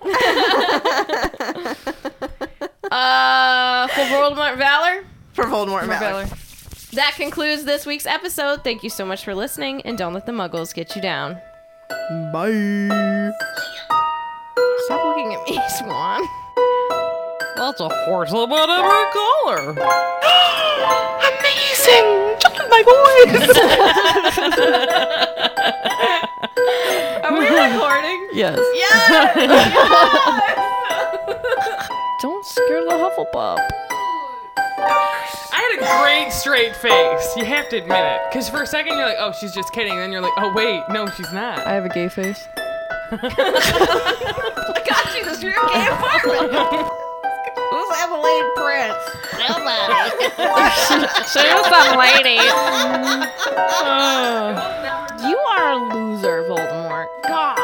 What's up? For Voldemort Valor.
For Voldemort Valor.
That concludes this week's episode. Thank you so much for listening, and don't let the muggles get you down.
Bye.
Stop looking at me, Swan.
That's a horse of whatever color.
Amazing! Just like my voice!
Are we recording?
Yes. Don't scare the Hufflepuff.
I had a great straight face. You have to admit it. Because for a second you're like, oh, she's just kidding. Then you're like, oh, wait, no, she's not.
I have a gay face.
I got you this real gay apartment.
Who's Emily Prince?
She's some lady.
You are a loser, Voldemort. God.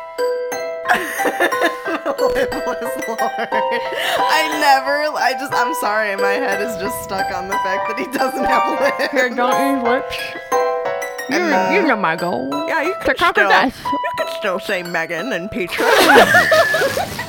I'm sorry, my head is just stuck on the fact that he doesn't have lips.
Here, don't use lips. You know my goal.
Yeah, you
To conquer death.
You could still say Megan and Petra.